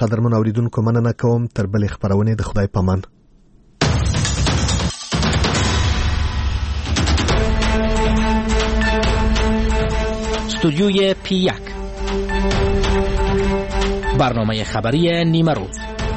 قدرمن اوریدونکو مننه کوم تر بلې خبرونه د خدای پامان. استودیوی P1 برنامه خبری نیمه روز.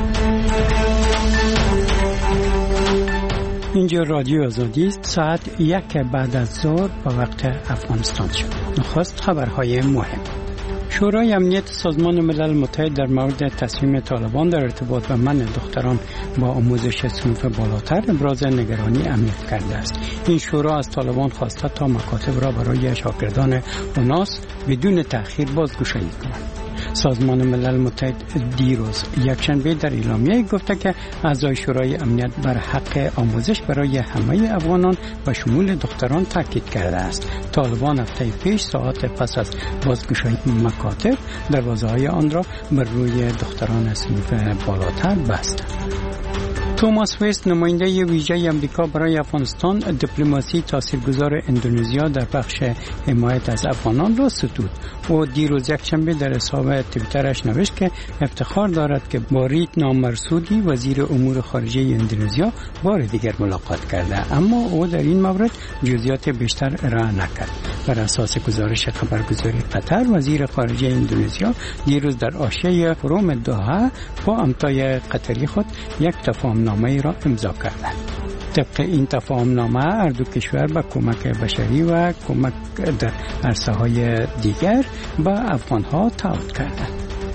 اینجا رادیو آزادی است. ساعت 1 بعد از ظهر با وقت افغانستان شد. نخست خبرهای مهم. شورای امنیت سازمان ملل متحد در مورد تصمیم طالبان در ارتباط با منع دختران با آموزش صنف بالاتر ابراز نگرانی عمیق کرده است. این شورا از طالبان خواسته تا مکاتب را برای شاگردان اوناس بدون تأخیر بازگشایی کنند. سازمان ملل متحد دیروز یکشنبه در اعلامیه گفته که اعضای شورای امنیت بر حق آموزش برای همه افغانان و شمول دختران تاکید کرده است. طالبان هفته پیش ساعت پس از بازگشایی مکاتب دروازه‌های آن را بر روی دختران صنف بالاتر بستند. توماس ویست نماینده ویژه آمریکا برای افغانستان دیپلماسی تاثیرگذار اندونزیا در بخش حمایت از افغانان را ستود. او دیروز یکشنبه در حساب توییترش نوشت که افتخار دارد که با ریت نامرسودی وزیر امور خارجه اندونزیا بار دیگر ملاقات کرده، اما او در این مورد جزئیات بیشتر ارائه نکرد. بر اساس گزارش خبرگزاری قطر، وزیر خارجه اندونزیا دیروز در حاشیه فروم دوحه با امتای قطری خود یک تفاهمنامه را امضا کردند. طبق این تفاهمنامه هر دو کشور با کمک بشری و کمک در عرصه‌های دیگر به افغان‌ها تعهد کردند.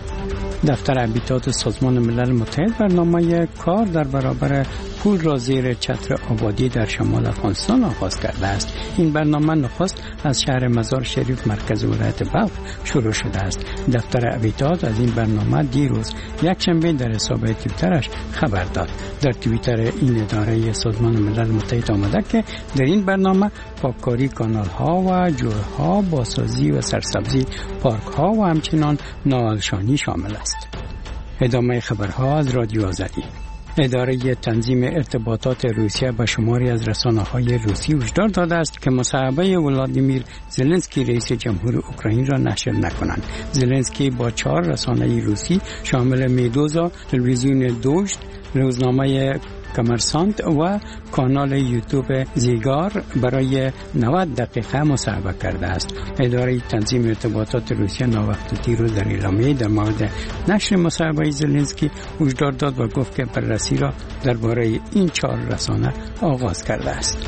دفتر ابیتات سازمان ملل متحد برنامه کار در برابر پول را زیر چتر آبادی در شمال افغانستان آغاز کرده است. این برنامه نخست از شهر مزار شریف مرکز ولایت بلخ شروع شده است. دفتر ابیتات از این برنامه دیروز یکشنبه در حساب توییترش خبر داد. در توییتر این اداره سازمان ملل متحد آمده که در این برنامه پاککاری کانال‌ها و جوی‌ها، بازسازی و سرسبزی پارک‌ها و همچنین ناهلشانی شامل است. ادامه خبرها از رادیو آزادی. اداره تنظیم ارتباطات روسیه به شماری از رسانه‌های روسی هشدار داده است که مصاحبه ولادیمیر زلنسکی رئیس جمهور اوکراین را نشر نکنند. زلنسکی با 4 رسانه روسی شامل میدوزا، تلویزیون دوشت، روزنامه کامرسانت و کانال یوتیوب زیگار برای 90 دقیقه مصاحبه کرده است. اداره تنظیم ارتباطات روسیه ناوقت دیروز در اعلامیه در مورد نشر مصاحبه زلنسکی هشدار داد و گفت که بررسی را درباره این 4 رسانه آغاز کرده است.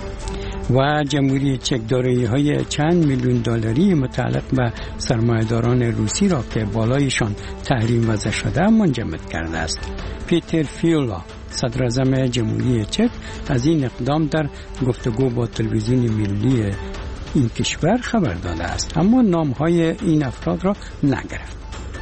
و جمهوری چک دارایی‌های چند میلیون دلاری متعلق به سرمایه‌داران روسی را که بالایشان تحریم وضع شده منجمد کرده است. پیتر فیولا صدراعظم جمهوری چک از این اقدام در گفتگو با تلویزیون ملی این کشور خبر داده است، اما نام‌های این افراد را نگرفت.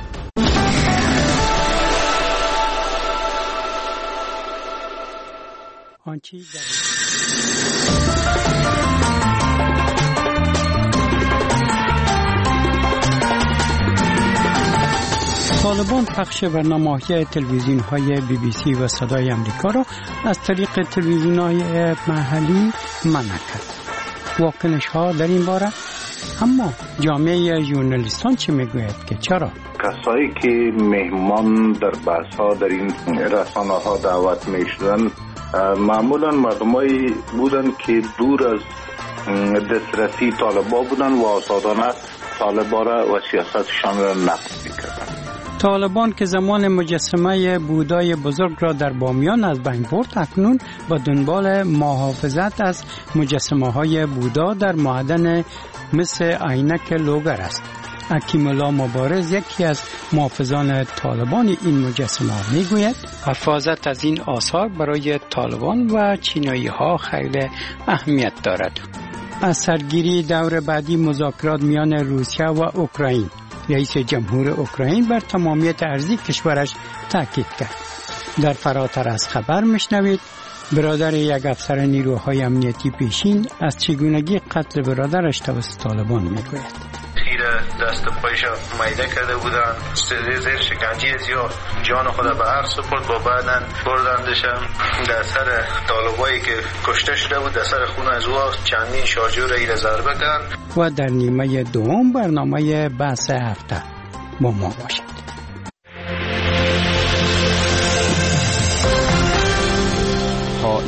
طالبان پخش برنامه‌های تلویزیون‌های BBC و صدای آمریکا را از طریق تلویزیون‌های محلی منع کرد. واکنش‌ها در این باره، اما جامعه ژورنالیستان چه میگوید که چرا؟ کسایی که مهمان در بحث‌ها در این رسانه‌ها دعوت می‌شدند معمولاً مردمایی بودند که دور از دسترسی طالبان بودند و آزادانه طالبان و سیاستشان را نقد می‌کردند. طالبان که زمان مجسمه بودای بزرگ را در بامیان از بین برد، اکنون با دنبال محافظت از مجسمه‌های بودا در معدن مثل عینک لوگر است. حکیم‌الله مبارز یکی از محافظان طالبان این مجسمه میگوید حفاظت از این آثار برای طالبان و چینایی‌ها خیلی اهمیت دارد. از سرگیری دور بعدی مذاکرات میان روسیه و اوکراین، رئیس جمهور اوکراین بر تمامیت ارضی کشورش تاکید کرد. در فراتر از خبر میشنوید برادر یک افسر نیروهای امنیتی پیشین از چگونگی قتل برادرش توسط طالبان میگوید. دست پایش میده کرده بودن، زیر شکنجه زیاد جان خود به هر سپرد، با بعدن بردندشم در سر طالبایی که کشته شده بود، در سر خونه از او چندین شارژور ایره ضربه کرد. و در نیمه دوم برنامه بحث هفته با ما باشید.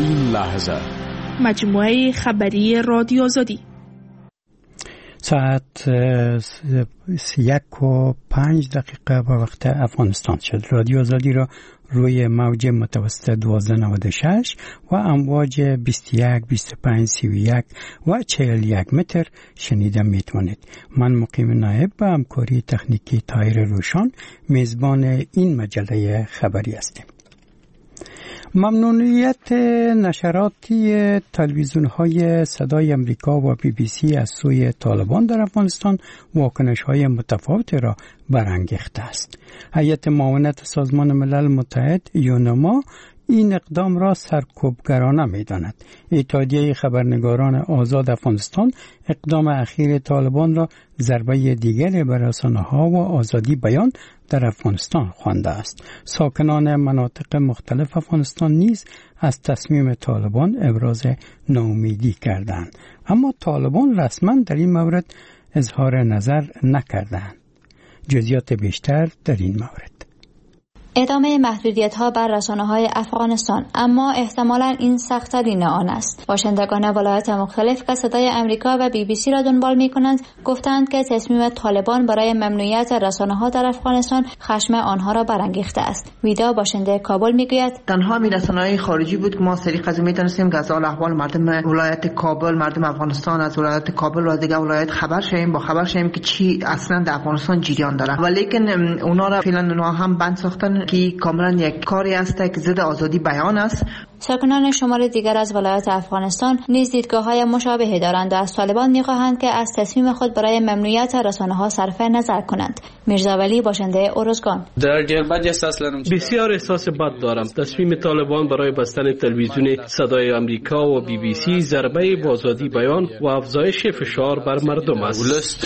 این لحظه مجموعه خبری رادیو آزادی ساعت 1:05 به وقت افغانستان شد. رادیو آزادی را روی موج متوسط 1296 و امواج 21 25 31 و 41 متر شنیده میتونید. من مقیم نایب به همکاری تکنیکی طاهر روشان میزبان این مجله خبری هستیم. ممنوعیت نشراتی تلویزیون‌های صدای امریکا و BBC از سوی طالبان در افغانستان واکنش‌های متفاوتی را برانگیخته است. هیئت معاونت سازمان ملل متحد یونما این اقدام را سرکوبگرانه می‌داند. اتحادیه خبرنگاران آزاد افغانستان اقدام اخیر طالبان را ضربه دیگری بر رسانه‌ها و آزادی بیان در افغانستان خوانده است. ساکنان مناطق مختلف افغانستان نیز از تصمیم طالبان ابراز ناامیدی کردند، اما طالبان رسما در این مورد اظهار نظر نکردند. جزئیات بیشتر در این مورد. ادامه محدودیت‌ها بر رسانه‌های افغانستان، اما احتمالاً این سخت‌ترین آن است. باشندگان ولایات مختلف که صدای امریکا و BBC را دنبال می‌کنند گفتند که تصمیم طالبان برای ممنوعیت رسانه‌ها در افغانستان خشم آنها را برانگیخته است. ویدا باشنده کابل می‌گوید تنها رسانه‌های خارجی بود که ما طریق از می‌دانستیم که از احوال مردم ولایت کابل، مردم افغانستان از ولایت کابل و دیگر ولایت خبر شویم که چی اصلا در افغانستان جریان داره، ولیکن اونا را فعلا اونا هم بند ساختن که کاملا یک کاری است که ضد آزادی بیان است. ساکنان شمال دیگر از ولایات افغانستان نیز دیدگاه‌های مشابهی دارند و از طالبان می‌خواهند که از تصمیم خود برای ممنوعیت رسانه‌ها صرف نظر کنند. میرزا ولی باشنده ارزگان: بسیار احساس بد دارم. تصمیم طالبان برای بستن تلویزیون صدای آمریکا و BBC ضربه به آزادی بیان و افزایش فشار بر مردم است.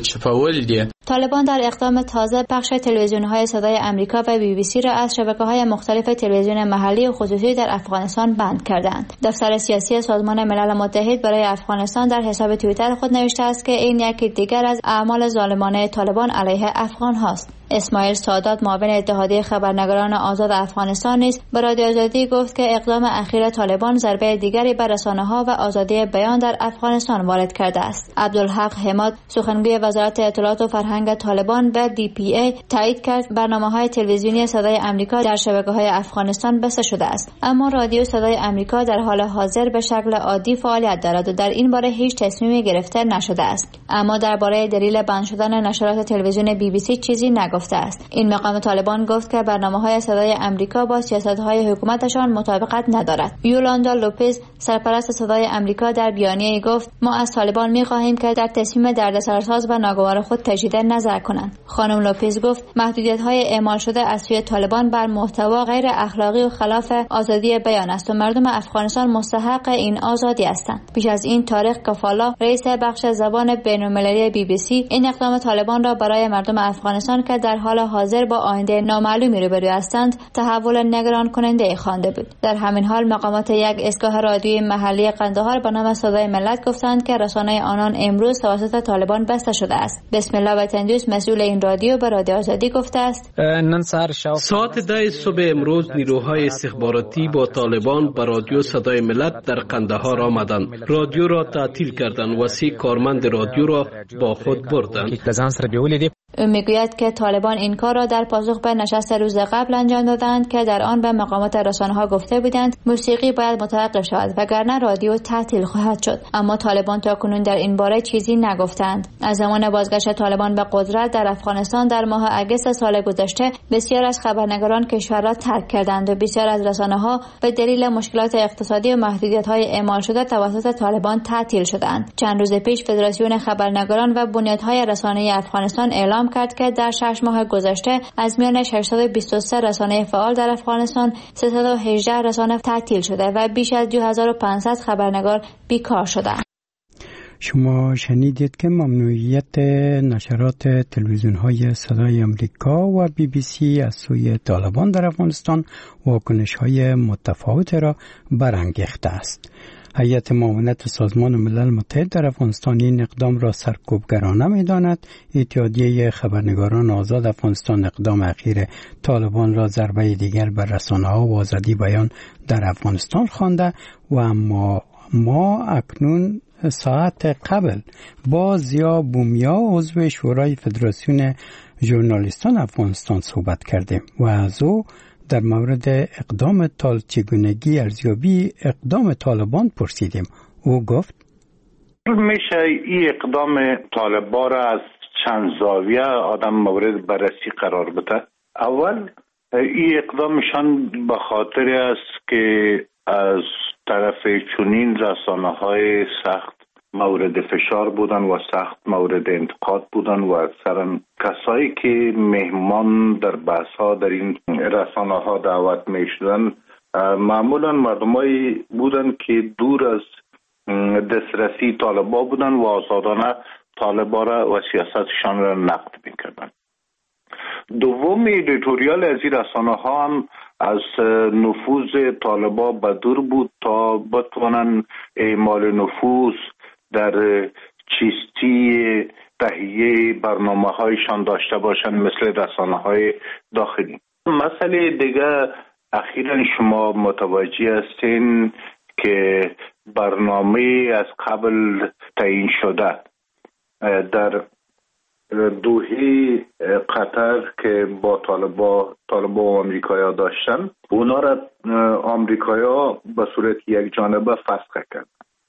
طالبان در اقدام تازه بخش تلویزیون‌های صدای آمریکا و BBC را از شبکه‌های مختلف تلویزیون محلی و خصوصی در افغانستان بند کردند. دفتر سیاسی سازمان ملل متحد برای افغانستان در حساب توییتر خود نوشته است که این یکی دیگر از اعمال ظالمانه طالبان علیه افغان هاست. اسماعیل سادات معاون اتحادیه خبرنگاران آزاد افغانستان نیز به رادیو آزادی گفت که اقدام اخیر طالبان ضربه دیگری بر رسانه‌ها و آزادی بیان در افغانستان وارد کرده است. عبدالحق حماد سخنگوی وزارت اطلاعات و فرهنگ طالبان به DPA تایید کرد برنامه‌های تلویزیونی صدای آمریکا در شبکه‌های افغانستان بسته شده است، اما رادیو صدای آمریکا در حال حاضر به شکل عادی فعالیت دارد و در این باره هیچ تصمیمی گرفته نشده است. اما درباره دلیل بند شدن نشرات تلویزیون BBC چیزی نگفته است. این مقام طالبان گفت که برنامه‌های صدای آمریکا با سیاست‌های حکومتشان مطابقت ندارد. یولاندا لوپز سرپرست صدای آمریکا در بیانیه‌ای گفت: ما از طالبان می‌خواهیم که در تصمیم دردسرساز و ناگوار خود تجدید نظر کنند. خانم لوپز گفت محدودیت‌های اعمال شده از سوی طالبان بر محتوا غیر اخلاقی و خلاف آزادی بیان است و مردم افغانستان مستحق این آزادی هستند. پیش از این طارق کفالا رئیس بخش زبان بین‌المللی BBC این اقدام طالبان را برای مردم افغانستان که در حال حاضر با آینده نامعلومی روبرو هستند تحول نگران کننده خوانده بود. در همین حال مقامات یک ایستگاه رادیویی محلی قندهار به نام صدای ملت گفتند که رسانه آنان امروز توسط طالبان بسته شده است. بسم الله وطندوس مسئول این رادیو به رادیو آزادی گفته است: ساعت 10 صبح امروز نیروهای استخباراتی با طالبان به رادیو صدای ملت در قندهار آمدند. رادیو را تعطیل کردند و 3 کارمند رادیو را با خود بردند. او میگوید که طالبان این کار را در پاسخ به نشست روز قبل انجام دادند که در آن به مقامات رسانه‌ها گفته بودند موسیقی باید متوقف شود وگرنه رادیو تعطیل خواهد شد، اما طالبان تاکنون در این باره چیزی نگفتند. از زمان بازگشت طالبان به قدرت در افغانستان در ماه اگست سال گذشته بسیار از خبرنگاران کشور را ترک کردند و بسیار از رسانه‌ها به دلیل مشکلات اقتصادی و محدودیت‌های اعمال شده توسط طالبان تعطیل شدند. چند روز پیش فدراسیون خبرنگاران و بنیادهای رسانه‌ای افغانستان اعلام کرد که در 6 ماه گذشته از میان 623 رسانه فعال در افغانستان 318 رسانه تعطیل شده و بیش از 2500 خبرنگار بیکار شدند. شما شنیدید که ممنوعیت نشرات تلویزیون‌های صدای آمریکا و BBC از سوی طالبان در افغانستان واکنش‌های متفاوت را برانگیخته است. هیئت معاونت سازمان ملل متحد در افغانستان این اقدام را سرکوبگرانه می‌داند. اتحادیه خبرنگاران آزاد افغانستان اقدام اخیر طالبان را ضربه دیگر بر رسانه‌ها و آزادی بیان در افغانستان خوانده و اما ما اکنون ساعت قبل با ضیا بومیا عضو شورای فدراسیون ژورنالیستان افغانستان صحبت کردیم و از او در مورد چگونگی ارزیابی اقدام طالبان پرسیدیم. او گفت میشه این اقدام طالبان را از چند زاویه آدم مورد بررسی قرار بده. اول این اقدامشان به خاطر است که از طرف چنین رسانه‌های سخت مورد فشار بودن و سخت مورد انتقاد بودن و اکثرا کسایی که مهمان در بحث‌ها در این رسانه‌ها دعوت می‌شدن معمولا مردمایی بودن که دور از دسترسی طالبان بودن و آزادانه طالبان را و سیاستشان را نقد می‌کردن. دوم ایدیتوریال از این رسانه‌ها هم از نفوذ طالبان به دور بود تا بتوانند اعمال نفوذ در چیستی تهیه برنامه‌هایشان داشته باشند مثل رسانه‌های داخلی. مسئله دیگه اخیراً شما متوجه هستین که برنامه از قبل تعیین شده در دوحه قطر که با طالبان و آمریکایا داشتن اونا را آمریکایا به صورت یک جانبه فسخ کرد.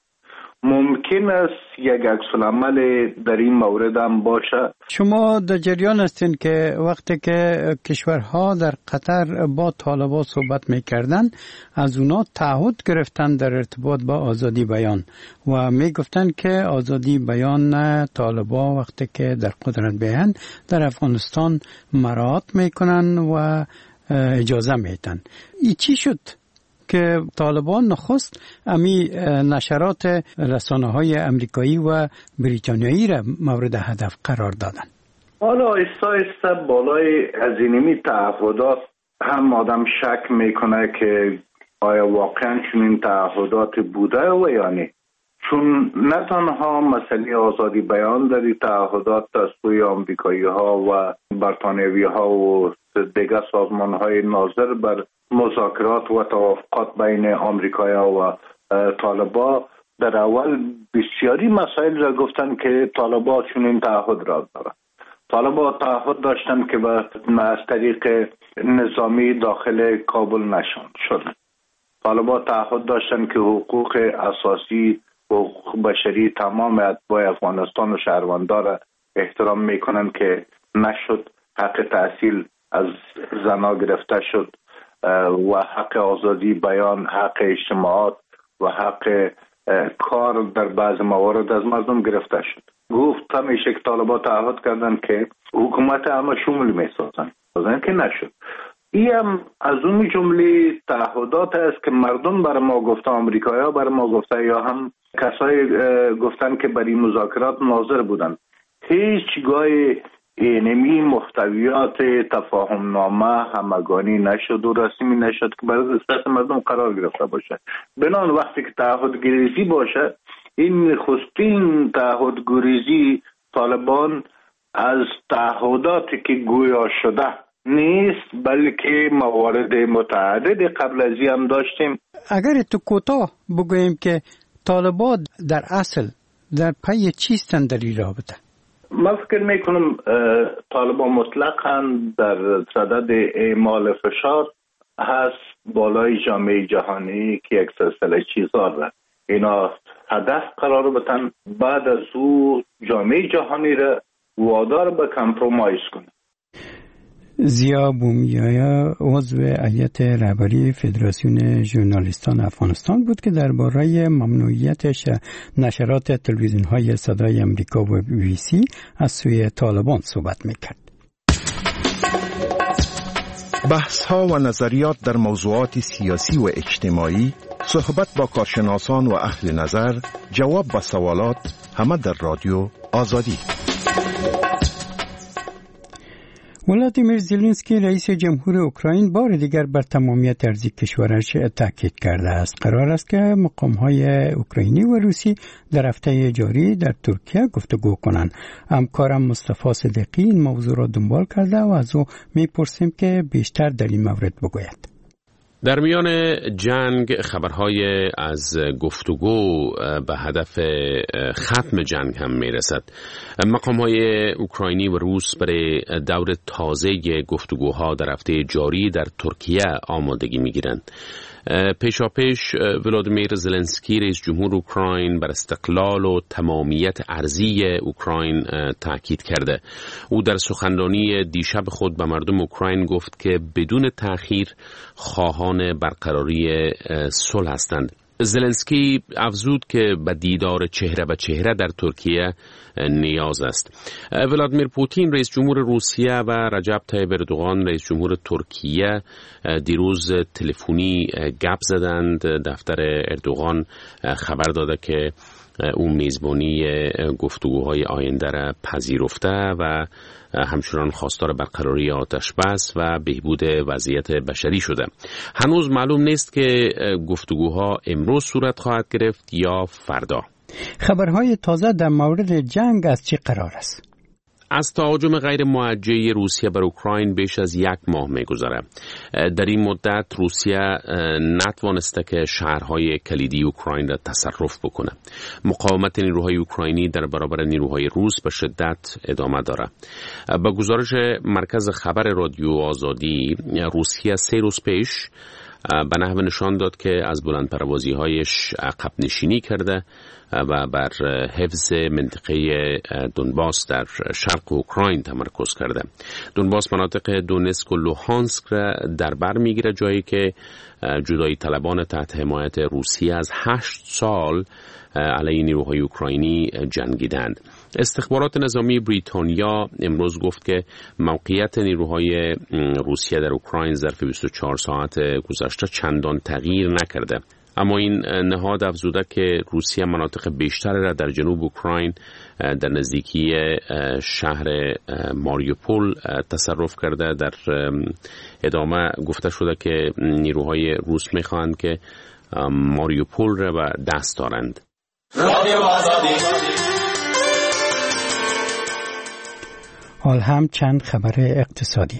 ممکن است یک عکس‌العمل در این مورد هم باشه. شما در جریان هستین که وقتی که کشورها در قطر با طالبان صحبت میکردن از اونا تعهد گرفتن در ارتباط با آزادی بیان و میگفتن که آزادی بیان طالبان وقتی که در قدرت بیان در افغانستان مراعات میکنن و اجازه میدن. این چی شد که طالبان نخست امی نشرات رسانه‌های امریکایی و بریتانیایی را مورد هدف قرار دادن؟ حالا ایستا بالای از اینمی تعهدات هم آدم شک میکنه که آیا واقعا چنین تعهدات بوده و یا نه. چون نه تنها مسئله آزادی بیان در این تعهدات از سوی آمریکایی ها و بریتانیایی ها و دیگر سازمان های ناظر بر مذاکرات و توافقات بین آمریکایا و طالبان در اول بسیاری مسائل را گفتن که طالبان چنین تعهد را دارند. طالبان تعهد داشتن که از طریق نظامی داخل کابل نشان شدن. طالبان تعهد داشتن که حقوق اساسی و حقوق بشری تمام اتباع افغانستان و شهروندان را احترام میکنن که نشد. حق تحصیل از زنها گرفته شد و حق آزادی بیان، حق اجتماعات و حق کار در بعض موارد از مردم گرفته شد. گفت همیشه که طالبان تعهد کردن که حکومت همه شمول میسازن که نشد. این هم از اون جمله تعهدات است که مردم بر ما گفته، آمریکایی‌ها بر ما گفته یا هم کسایی گفتن که برای مذاکرات ناظر بودن. هیچگاه اینمی محتویات تفاهم نامه همگانی نشد و رسمی نشد که برای دست مردم قرار گرفته باشه. بنان وقتی که تعهد گریزی باشه، این نخستین تعهد گریزی طالبان از تعهداتی که گویا شده نیست، بلکه موارد متعدد قبل از این هم داشتیم. اگر تو کوتاه بگوییم که طالبان در اصل در پی چیستن در این رابطه؟ من فکر میکنم طالبان مطلقاً در صدد اعمال فشار هست بالای جامعه جهانی که یک سلسله چیزها را اینا هدف قرار بدن، بعد از او جامعه جهانی را وادار به کامپرومایز کنه. ضیا بومیا عضو هیئت رهبری فدراسیون ژورنالیستان افغانستان بود که درباره ممنوعیت نشرات تلویزیون‌های صدای آمریکا و BBC از سوی طالبان صحبت می‌کرد. بحث‌ها و نظریات در موضوعات سیاسی و اجتماعی، صحبت با کارشناسان و اهل نظر، جواب به سوالات، همه در رادیو آزادی. ولادیمیر زلنسکی رئیس جمهور اوکراین بار دیگر بر تمامیت ارضی کشورش تاکید کرده است. قرار است که مقام‌های اوکراینی و روسی در هفته جاری در ترکیه گفتگو کنند. همکارم مصطفی صدیقی این موضوع را دنبال کرده و از او میپرسیم که بیشتر در این مورد بگوید. در میان جنگ خبرهای از گفتگو به هدف ختم جنگ هم میرسد. مقام‌های اوکراینی و روس برای دور تازه گفتگوها در هفته جاری در ترکیه آمادگی میگیرند. پیشاپیش ولادیمیر زلنسکی رئیس جمهور اوکراین بر استقلال و تمامیت ارضی اوکراین تاکید کرده. او در سخنرانی دیشب خود به مردم اوکراین گفت که بدون تأخیر خواهان برقراری صلح هستند. زلنسکی افزود که به دیدار چهره به چهره در ترکیه نیاز است. ولادیمیر پوتین رئیس جمهور روسیه و رجب طیب اردوغان رئیس جمهور ترکیه دیروز تلفنی گپ زدند. دفتر اردوغان خبر داده که او میزبانی گفتگوهای آینده را پذیرفته و همچنان خواستار برقراری آتش بس و بهبود وضعیت بشری شده. هنوز معلوم نیست که گفتگوها امروز صورت خواهد گرفت یا فردا. خبرهای تازه در مورد جنگ از چه قرار است؟ از تهاجم غیر موجه روسیه بر اوکراین بیش از 1 ماه می‌گذره. در این مدت روسیه نتوانسته که شهرهای کلیدی اوکراین را تصرف بکنه. مقاومت نیروهای اوکراینی در برابر نیروهای روس به شدت ادامه داره. با گزارش مرکز خبر رادیو آزادی، روسیه 3 روز پیش به نحو نشان داد که از بلندپروازی‌هایش عقب نشینی کرده و بر حفظ منطقه دونباس در شرق اوکراین تمرکز کرده. دونباس مناطق دونسک و لوهانسک را در بر میگیره، جایی که جدایی طلبان تحت حمایت روسیه از 8 سال علیه نیروهای اوکراینی جنگیدند. استخبارات نظامی بریتانیا امروز گفت که موقعیت نیروهای روسیه در اوکراین ظرف 24 ساعت گذشته چندان تغییر نکرده. اما این نهاد افزوده که روسیه مناطق بیشتر را در جنوب اوکراین در نزدیکی شهر ماریوپول تصرف کرده. در ادامه گفته شده که نیروهای روس می‌خواهند که ماریوپول را به دست دارند. حال هم چند خبر اقتصادی.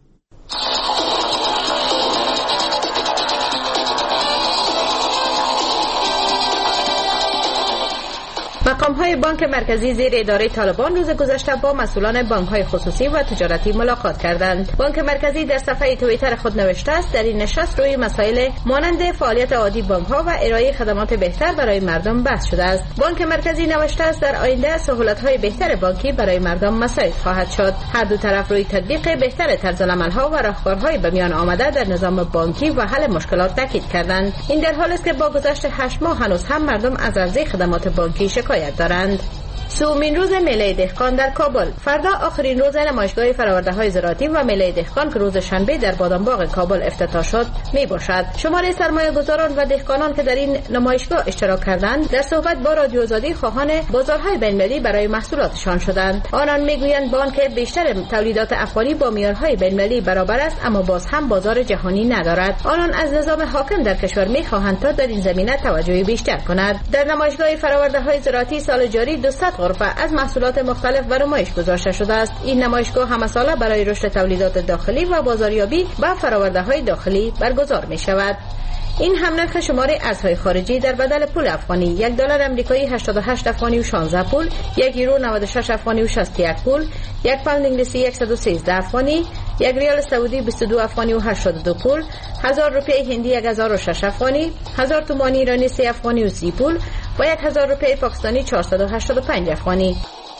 مقام‌های بانک مرکزی زیر اداره طالبان روز گذشته با مسئولان بانک‌های خصوصی و تجارتی ملاقات کردند. بانک مرکزی در صفحه توییتر خود نوشته است در این نشست روی مسائل مانند فعالیت عادی بانک‌ها و ارائه خدمات بهتر برای مردم بحث شده است. بانک مرکزی نوشته است در آینده سهولت‌های بهتر بانکی برای مردم مساعد خواهد شد. هر دو طرف روی تطبیق بهتر طرزالعمل‌ها و راهکارهای به میان آمده در نظام بانکی و حل مشکلات تاکید کردند. این در حالی است که با گذشت 8 ماه هنوز هم مردم از عرضه خدمات بانکی شکایت دارند. سومین روز میله دهقان در کابل. فردا آخرین روز نمایشگاه فرآورده‌های زراعتی و میله دهقان که روز شنبه در بادامباغ کابل افتتاح شد می باشد. شمار سرمایه‌گذاران و دهقانان که در این نمایشگاه اشتراک کردند در صحبت با رادیو آزادی خواهان بازارهای بین‌المللی برای محصولاتشان شدند. آنان میگویند بانک بیشتر تولیدات افغانی با معیارهای بین‌المللی برابر است، اما باز هم بازار جهانی ندارد. آنان از نظام حاکم در کشور می‌خواهند تا در این زمینه توجه بیشتر کند. در نمایشگاه فرآورده‌های زراعتی سال جاری 200 غرفه از محصولات مختلف بر نمایش گذاشته شده است. این نمایشگاه همه ساله برای رشد تولیدات داخلی و بازاریابی به فرآورده‌های داخلی برگزار می شود. این هم نرخ شمار ارزهای خارجی در بدل پول افغانی: 1 دلار آمریکایی 88 افغانی و 16 پول، 1 یورو 96 افغانی و 61 پول، 1 پوند انگلیسی 113 افغانی، 1 ریال سعودی 22 افغانی و 82 پول، 1000 روپیه هندی 1006 افغانی، 1000 تومان ایرانی 3 افغانی و 30 پول و 1000 روپیه پاکستانی 485 افغانی.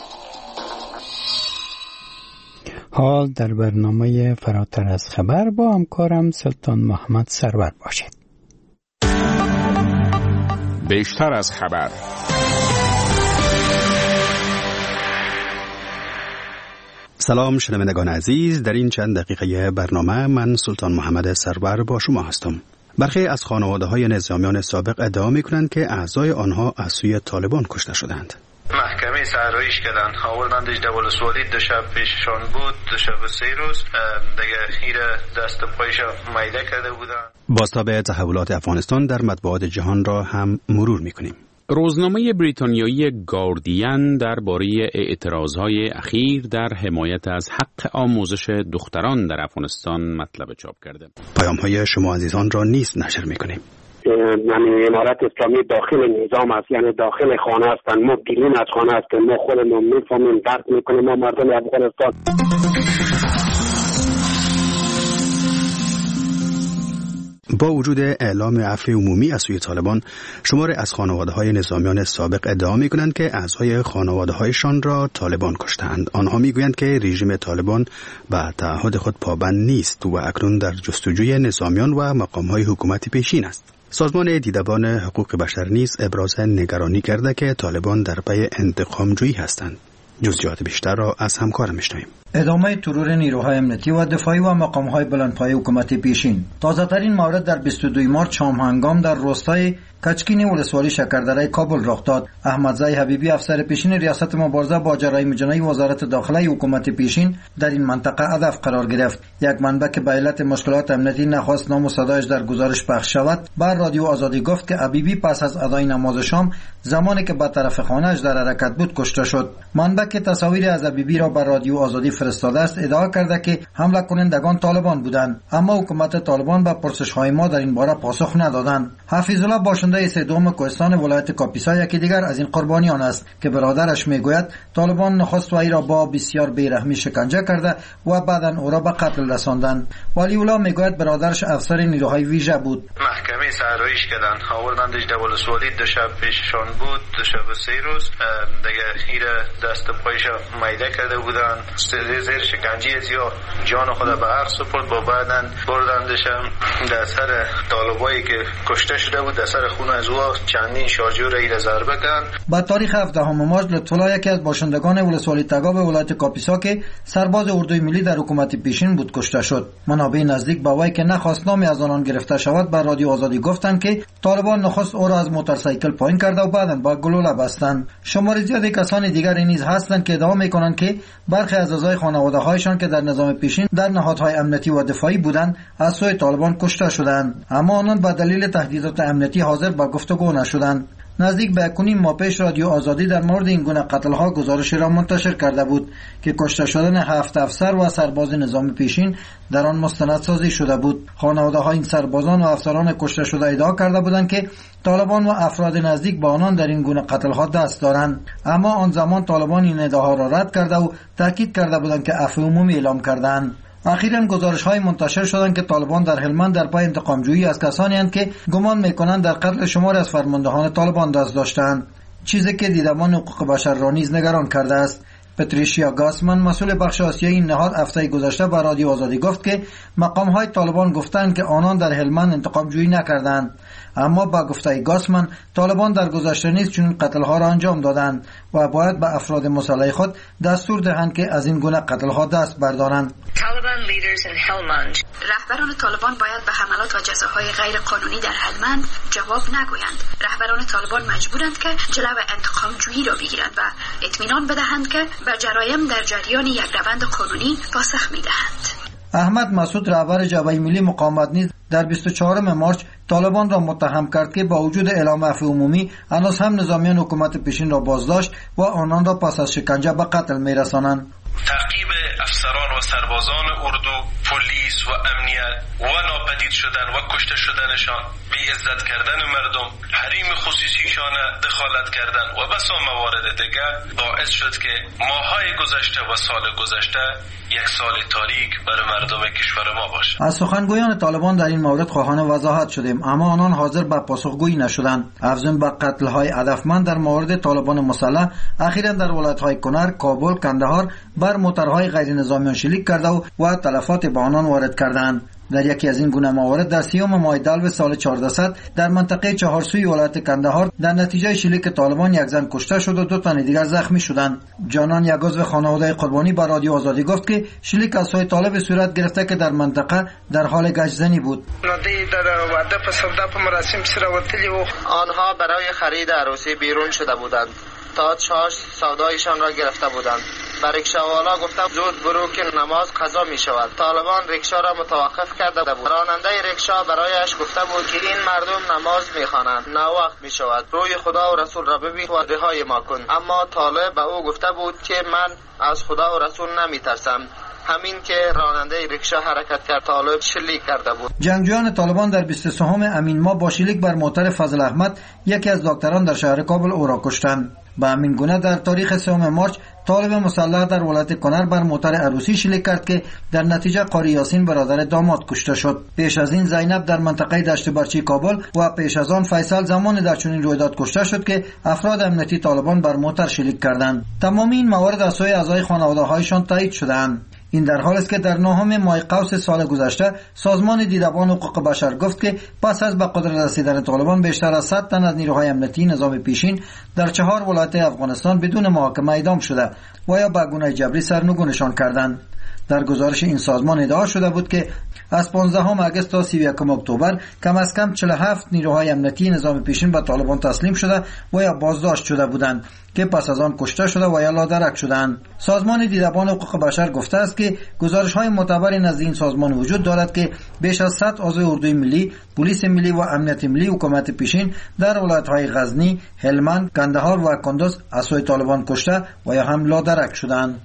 حال در برنامه فراتر از خبر با همکارم سلطان محمد سرور باشید. بیشتر از خبر. سلام شنوندگان عزیز، در این چند دقیقه برنامه من سلطان محمد سرور با شما هستم. برخی از خانواده‌های نظامیان سابق ادعا می‌کنند که اعضای آنها از سوی طالبان کشته شدند. محکمه سرایش کردن، آوردندش در ولسوالی. دو شب پیششان بود، دو شب 3 روز دیگه خیره دست پایش میده کرده بودن. بازتاب تحولات افغانستان در مطبوعات جهان را هم مرور میکنیم. روزنامه بریتانیایی گاردین درباره اعتراضهای اخیر در حمایت از حق آموزش دختران در افغانستان مطلب چاپ کرده. پیام‌های شما عزیزان را نیز نشر میکنیم. یعنی امارت اسلامی داخل نظام است، یعنی داخل خانه هستند. ما بیرون از خانه هستیم، ما خودمون میفهمیم، درک میکنیم. ما مردم افغانستان با وجود اعلام عفو عمومی از سوی طالبان، شماری از خانواده‌های نظامیان سابق ادعا می‌کنند که اعضای خانواده‌هایشان را طالبان کشتند. آنها می‌گویند که رژیم طالبان به تعهد خود پابند نیست و اکنون در جستجوی نظامیان و مقام‌های حکومتی پیشین است. سازمان دیدبان حقوق بشر نیز ابراز نگرانی کرده که طالبان در پی انتقام‌جویی هستند. جزئیات بیشتر را از همکارم می‌شنویم. ادامه ترور نیروهای امنیتی و دفاعی و مقام‌های بلندپایه حکومت پیشین. تازه‌ترین مورد در 22 مارس شام هنگام در روستای کچکین ولسوالی شکردره کابل رخ داد. احمدزای حبیبی افسر پیشین ریاست مبارزه با جرایم جنایی وزارت داخله حکومت پیشین در این منطقه هدف قرار گرفت. یک منبع که به علت مشکلات امنیتی نخواست نام و صدایش در گزارش پخش شود، بر رادیو آزادی گفت که حبیبی پس از ادای نماز شام زمانی که به طرف خانه‌اش در حرکت بود کشته شد. منبع که تصاویر از حبیبی را بر رادیو آزادی فرستاده است ادعا کرده که حمله کنندگان طالبان بودند، اما حکومت طالبان به پرسش‌های ما در این باره پاسخ ندادند. حفیظ الله باشنده سیدوم کوهستان ولایت کاپیسا یکی دیگر از این قربانیان است که برادرش میگوید طالبان نخست وی را با بسیار بیرحمی شکنجه کرده و بعداً او را به قتل رساندند. ولی الله میگوید برادرش افسر نیروهای ویژه بود. محکمه سرایش کردن، آوردندش در ولسوالی. دو شب پیششان بود، دو شب 3 روز دیگه خیره دست پایش میده کرده بودن. زیر شکنجه زیاد جان خود به عرض سپرد. با بعداً بردندش در سر طالبایی که کشته شده بود، در سر خون از او چندین شارژور را ضربه کردند. با تاریخ 17 مارس لطف‌الله یکی از باشندگان ولسوالی تگاب ولایت کاپیسا که سرباز اردوی ملی در حکومت پیشین بود کشته شد. منابع نزدیک به وی که نخواست نامی از آنان گرفته شود بر رادیو آزادی گفتند که طالبان نخست او را از موتورسایکل پایین کرده و بعداً با گلوله بستند. شمار زیادی کسان دیگری نیز هستند که ادعا می‌کنند که برخی از اعضای خانواده‌هایشان که در نظام پیشین در نهادهای امنیتی و دفاعی بودند از سوی طالبان کشته شدند، اما آنان به دلیل تهدیدات امنیتی حاضر به گفتگو نشدند. نزدیک به 1.5 ماه پیش رادیو آزادی در مورد این گونه قتل‌ها گزارشی را منتشر کرده بود که کشته شدن 7 افسر و سرباز نظام پیشین در آن مستندسازی شده بود. خانواده‌های این سربازان و افسران کشته شده ادعا کرده بودند که طالبان و افراد نزدیک با آنان در این گونه قتل‌ها دست دارند، اما آن زمان طالبان این ادعاها را رد کرده و تاکید کرده بودند که عفو عمومی اعلام کردند. اخیراً گزارش‌های منتشر شدند که طالبان در هلمند در پی انتقام‌جویی از کسانی اند که گمان می‌کنند در قتل شماری از فرماندهان طالبان دست داشتند، چیزی که دیدبان حقوق بشر را نیز نگران کرده است. پتریشیا گاسمن مسئول بخش آسیایی این نهاد هفته گذشته به رادیو آزادی گفت که مقام‌های طالبان گفتند که آنان در هلمند انتقام‌جویی نکردند، اما با گفته گاسمن طالبان در گذشته نیز چنین قتل‌ها را انجام دادند و باید به افراد مسلح خود دستور دهند که از این گونه قتل‌ها دست بردارند. رهبران طالبان باید به حملات و جزاهای غیر قانونی در هلمند جواب نگویند. رهبران طالبان مجبورند که جلو انتقام‌جویی را بگیرند و اطمینان بدهند که به جرایم در جریان یک روند قانونی پاسخ می‌دهند. احمد مسعود رهبر جبهه ملی مقاومت نیز در 24 مارس طالبان را متهم کرد که با وجود اعلام عفو عمومی هنوز هم نظامیان حکومت پیشین را بازداشت و آنان را پس از شکنجه به قتل می‌رسانند. تعقیب افسران و سربازان اردو، پلیس و امنیت و ناپدید شدن و کشته شدنشان، بی عزت کردن مردم، حریم خصوصیشان دخالت کردن و بسا موارد دیگر باعث شد که ماهای گذشته و سال گذشته یک سال تاریک برای مردم کشور ما باشد. از سخنگویان طالبان در این مورد خواهان وضاحت شدیم، اما آنان حاضر به پاسخگویی نشدند. افزون به قتل‌های هدفمند در مورد طالبان مسلح، اخیراً در ولایت‌های کنر، کابل، کندهار بر موترهای غیر نظامیان شلیک کرده و تلفات به آنان وارد کردند. در یکی از این گونه موارد در 30 ماه دلو سال 1400 در منطقه چهارسوی ولایت کندهار در نتیجه شلیک طالبان یک زن کشته شد و 2 تن دیگر زخمی شدند. جانان یک عضو خانواده قربانی با رادیو آزادی گفت که شلیک از سوی طالب صورت گرفته که در منطقه در حال گشتزنی بود. آنها برای خرید عروسی بیرون شده بودند. تا چاش سودایشان را گرفته بودند. به رکشاوالا گفته زود برو که نماز قضا می شود. طالبان رکشا را متوقف کرده بود. راننده رکشا برایش گفته بود که این مردم نماز می خوانند، نه وقت می شود، روی خدا و رسول را ببین و رهای ما کن. اما طالب به او گفته بود که من از خدا و رسول نمی ترسم. همین که راننده رکشا حرکت کرد، طالب شلیک کرده بود. جنگجویان طالبان در 23 امین ماه با شلیک بر موتر فضل احمد یکی از دکتران در شهر کابل او را کشتند. به همین گونه در تاریخ 3 مارچ طالب مسلح در ولایت کنر بر موتر عروسی شلیک کرد که در نتیجه قاری یاسین برادر داماد کشته شد. پیش از این زینب در منطقه دشت برچی کابل و پیش از آن فیصل زمان در چنین رویداد کشته شد که افراد امنیتی طالبان بر موتر شلیک کردند. تمامی این موارد از سوی اعضای خانواده‌هایشان تایید شده‌اند. این در حالی است که در 9 ماه قوس سال گذشته سازمان دیدبان حقوق بشر گفت که پس از به قدرت رسیدن طالبان بیشتر از 100 تن از نیروهای امنیتی نظام پیشین در 4 ولایت افغانستان بدون محاکمه اعدام شده و یا به گونه جبری سرنگونشان کردند. در گزارش این سازمان ادعا شده بود که از 15 آگوست تا 31 اکتبر کم از کم 47 نیروهای امنیتی نظام پیشین به طالبان تسلیم شده و یا بازداشت شده بودند که پس از آن کشته شده و یا لادرک شدند. سازمان دیدبان حقوق بشر گفته است که گزارش‌های معتبر نزد این سازمان وجود دارد که بیش از 100 عضو اردوی ملی، پلیس ملی و امنیت ملی حکومت پیشین در ولایت‌های غزنی، هلمند، کندهار و کندوز از سوی طالبان کشته و یا هم لادرک شدند.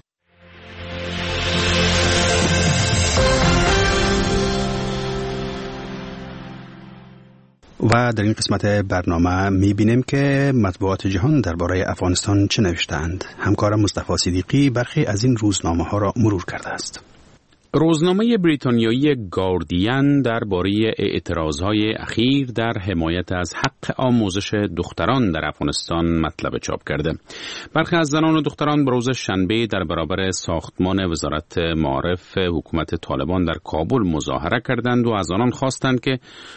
و در این قسمت برنامه می‌بینیم که مطبوعات جهان درباره افغانستان چه نوشته‌اند. همکارم مصطفی صدیقی برخی از این روزنامه‌ها را مرور کرده است. روزنامه بریتانیایی گاردین درباره اعتراضهای اخیر در حمایت از حق آموزش دختران در افغانستان مطلب چاپ کرده. برخی از زنان و دختران به روز شنبه در برابر ساختمان وزارت معارف حکومت طالبان در کابل مظاهره کردند و از آنان خواستند که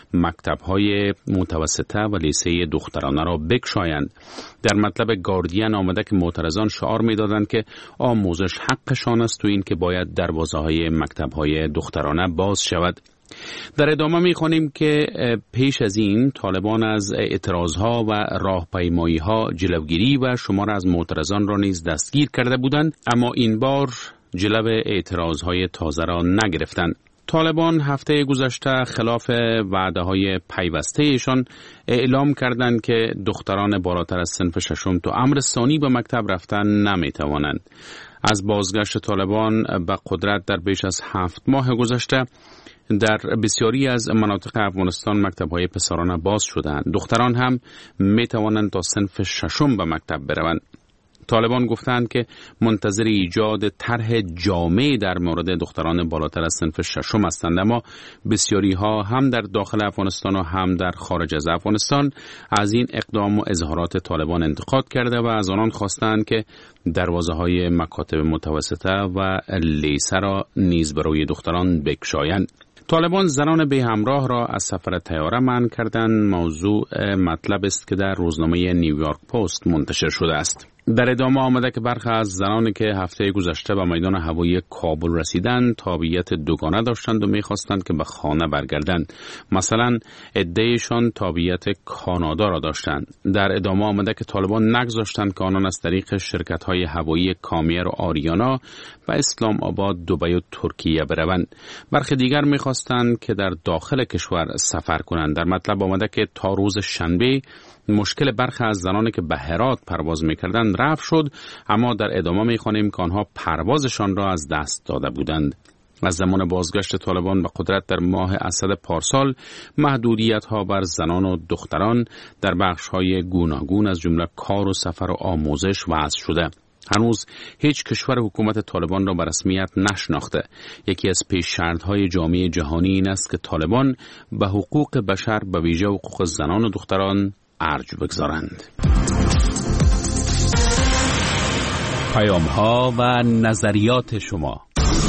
مکتب‌های متوسطه و لیسه دخترانه را بگشایند. در مطلب گاردین آمده که معترضان شعار می‌دادند که آموزش حقشان است و این که باید دروازه‌های مکتب‌های دخترانه باز شود. در ادامه می‌خوانیم که پیش از این طالبان از اعتراضها و راهپیمایی‌ها جلوگیری و شمار از معترضان را نیز دستگیر کرده بودند، اما این بار جلو اعتراضهای تازه را نگرفتند. طالبان هفته گذشته خلاف وعده‌های پیوسته‌شان اعلام کردند که دختران بالاتر از صنف ششم تا امر ثانی به مکتب رفتن نمی‌توانند. از بازگشت طالبان به قدرت در بیش از 7 ماه گذشته در بسیاری از مناطق افغانستان مکتب‌های پسرانه باز شدند. دختران هم می‌توانند تا صنف ششم به مکتب بروند. طالبان گفتند که منتظر ایجاد طرح جامع در مورد دختران بالاتر از صنف ششم هستند، اما بسیاری ها هم در داخل افغانستان و هم در خارج از افغانستان از این اقدام و اظهارات طالبان انتقاد کرده و از آنان خواستند که دروازه های مکاتب متوسطه و لیسه را نیز برای دختران بگشایند. طالبان زنان به همراه را از سفر طیاره منع کردند. موضوع مطلب است که در روزنامه نیویورک پست منتشر شده است. در ادامه آمده که برخی از زنانی که هفته گذشته به میدان هوایی کابل رسیدند تابعیت دوگانه داشتند و می‌خواستند که به خانه برگردند. مثلا عده‌شان تابعیت کانادا را داشتند. در ادامه آمده که طالبان نگذاشتند که آنان از طریق شرکت‌های هوایی کامیر و آریانا و اسلام آباد، دبی و ترکیه بروند. برخی دیگر می‌خواستند که در داخل کشور سفر کنند. در مطلب آمده که تا روز شنبه مشکل برخی از زنانی که به هرات پرواز می‌کردند رفع شد، اما در ادامه می‌خوانیم که آنها پروازشان را از دست داده بودند. از زمان بازگشت طالبان به قدرت در ماه اسد پارسال محدودیت‌ها بر زنان و دختران در بخش‌های گوناگون از جمله کار و سفر و آموزش وضع شده. هنوز هیچ کشور حکومت طالبان را به رسمیت نشناخته. یکی از پیش شرط‌های جامعه جهانی این است که طالبان به حقوق بشر به ویژه حقوق زنان و دختران ارج بگذارند. پیام‌ها و نظریات شما.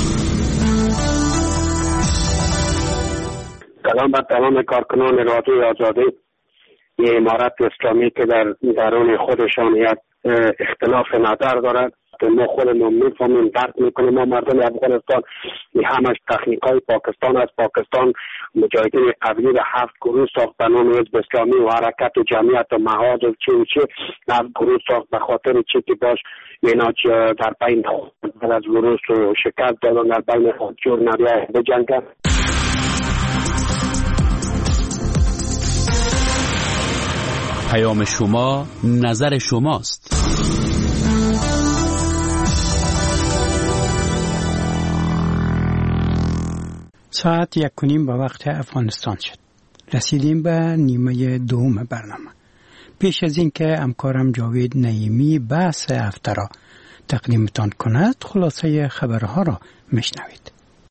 سلام بر تمام کارکنان رادیوی آزادی. این امارت اسلامی که در درون خودشان یک اختلاف نظر دارد، ما خودمون میفهمیم، درک میکنیم. ما مردم افغانستان همش تکنیکای پاکستان است. پاکستان مجاهدین قبلی را 7 گروه ساخت به نام حزب اسلامی و حرکت و جمعیت و معاد و چه 7 گروه ساخت به خاطر چی که باش اینا در بین خود از وروس و شکست دادن در بین خود جور نبیه بجنگن. پیام شما نظر شماست. ساعت 1:30 به وقت افغانستان شد. رسیدیم به نیمه دوم برنامه. پیش از این که همکارم جاوید نعیمی بحث هفته را تقدیمتان کند، خلاصه خبرها را میشنوید.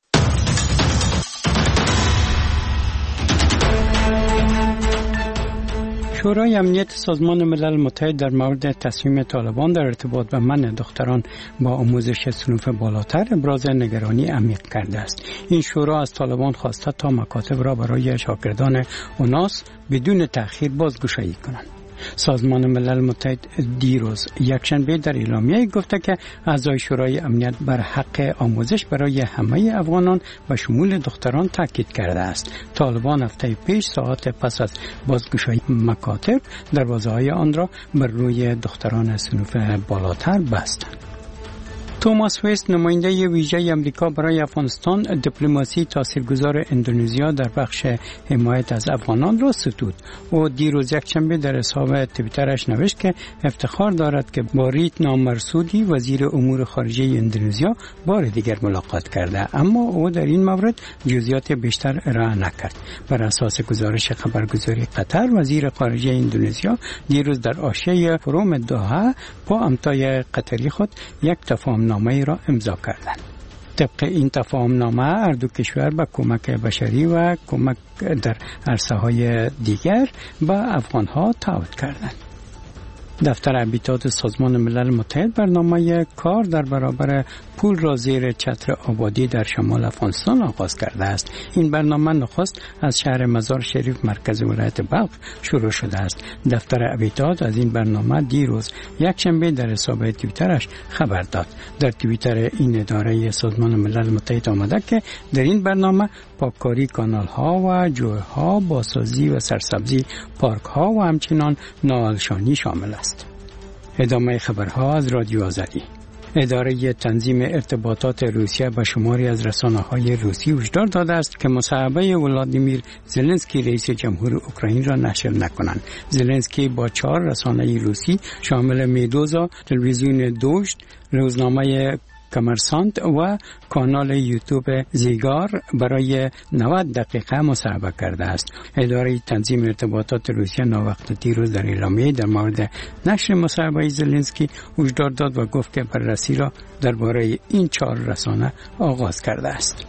شورای امنیت سازمان ملل متحد در مورد تصمیم طالبان در ارتباط به منع دختران با آموزش صنوف بالاتر ابراز نگرانی عمیق کرده است. این شورا از طالبان خواسته تا مکاتب را برای شاگردان اوناس بدون تأخیر بازگشایی کنند. سازمان ملل متحد دیروز یکشنبه در اعلامیه گفته که اعضای شورای امنیت بر حق آموزش برای همه افغانان و شمول دختران تاکید کرده است. طالبان هفته پیش ساعت پس از بازگشایی مکاتب دروازه‌های آن را بر روی دختران صنوف بالاتر بستند. توماس ویست، نماینده ویژه آمریکا برای افغانستان، دیپلماسی تاثیرگذار اندونزیا در بخش حمایت از افغانان را ستود. او دیروز یکشنبه در حساب توییترش نوشت که افتخار دارد که با ریت نامرسودی وزیر امور خارجه اندونزیا بار دیگر ملاقات کرده، اما او در این مورد جزئیات بیشتر ارائه نکرد. بر اساس گزارش خبرگزاری قطر، وزیر خارجه اندونزیا دیروز در حاشیه فروم دوحه با همتای قطری خود یک تفاهمنامه را امضا کردند. طبق این تفاهمنامه هر دو کشور به کمک بشری و کمک در عرصه‌های دیگر به افغان‌ها تعهد کردند. دفتر ابیتات سازمان ملل متحد برنامه کار در برابر پول را زیر چتر آبادی در شمال افغانستان آغاز کرده است. این برنامه نخست از شهر مزار شریف مرکز ولایت بلخ شروع شده است. دفتر ابیتات از این برنامه دیروز یکشنبه در حساب توییترش خبر داد. در توییتر این اداره سازمان ملل متحد آمده که در این برنامه پاککاری کانال‌ها و جوی‌ها، بازسازی و سرسبزی پارک‌ها و همچنین ناهلشانی شامل است. ادامه خبرها از رادیو آزادی. اداره تنظیم ارتباطات روسیه به شماری از رسانه‌های روسی هشدار داده است که مصاحبه ولادیمیر زلنسکی رئیس جمهور اوکراین را نشر نکنند. زلنسکی با 4 رسانه روسی شامل میدوزا، تلویزیون دوشت، روزنامه کمرسانت و کانال یوتیوب زیگار برای 90 دقیقه مصاحبه کرده است. اداره تنظیم ارتباطات روسیه ناوقت دیروز در اعلامیه در مورد نشر مصاحبه زلنسکی هشدار داد و گفت که بررسی را درباره این 4 رسانه آغاز کرده است.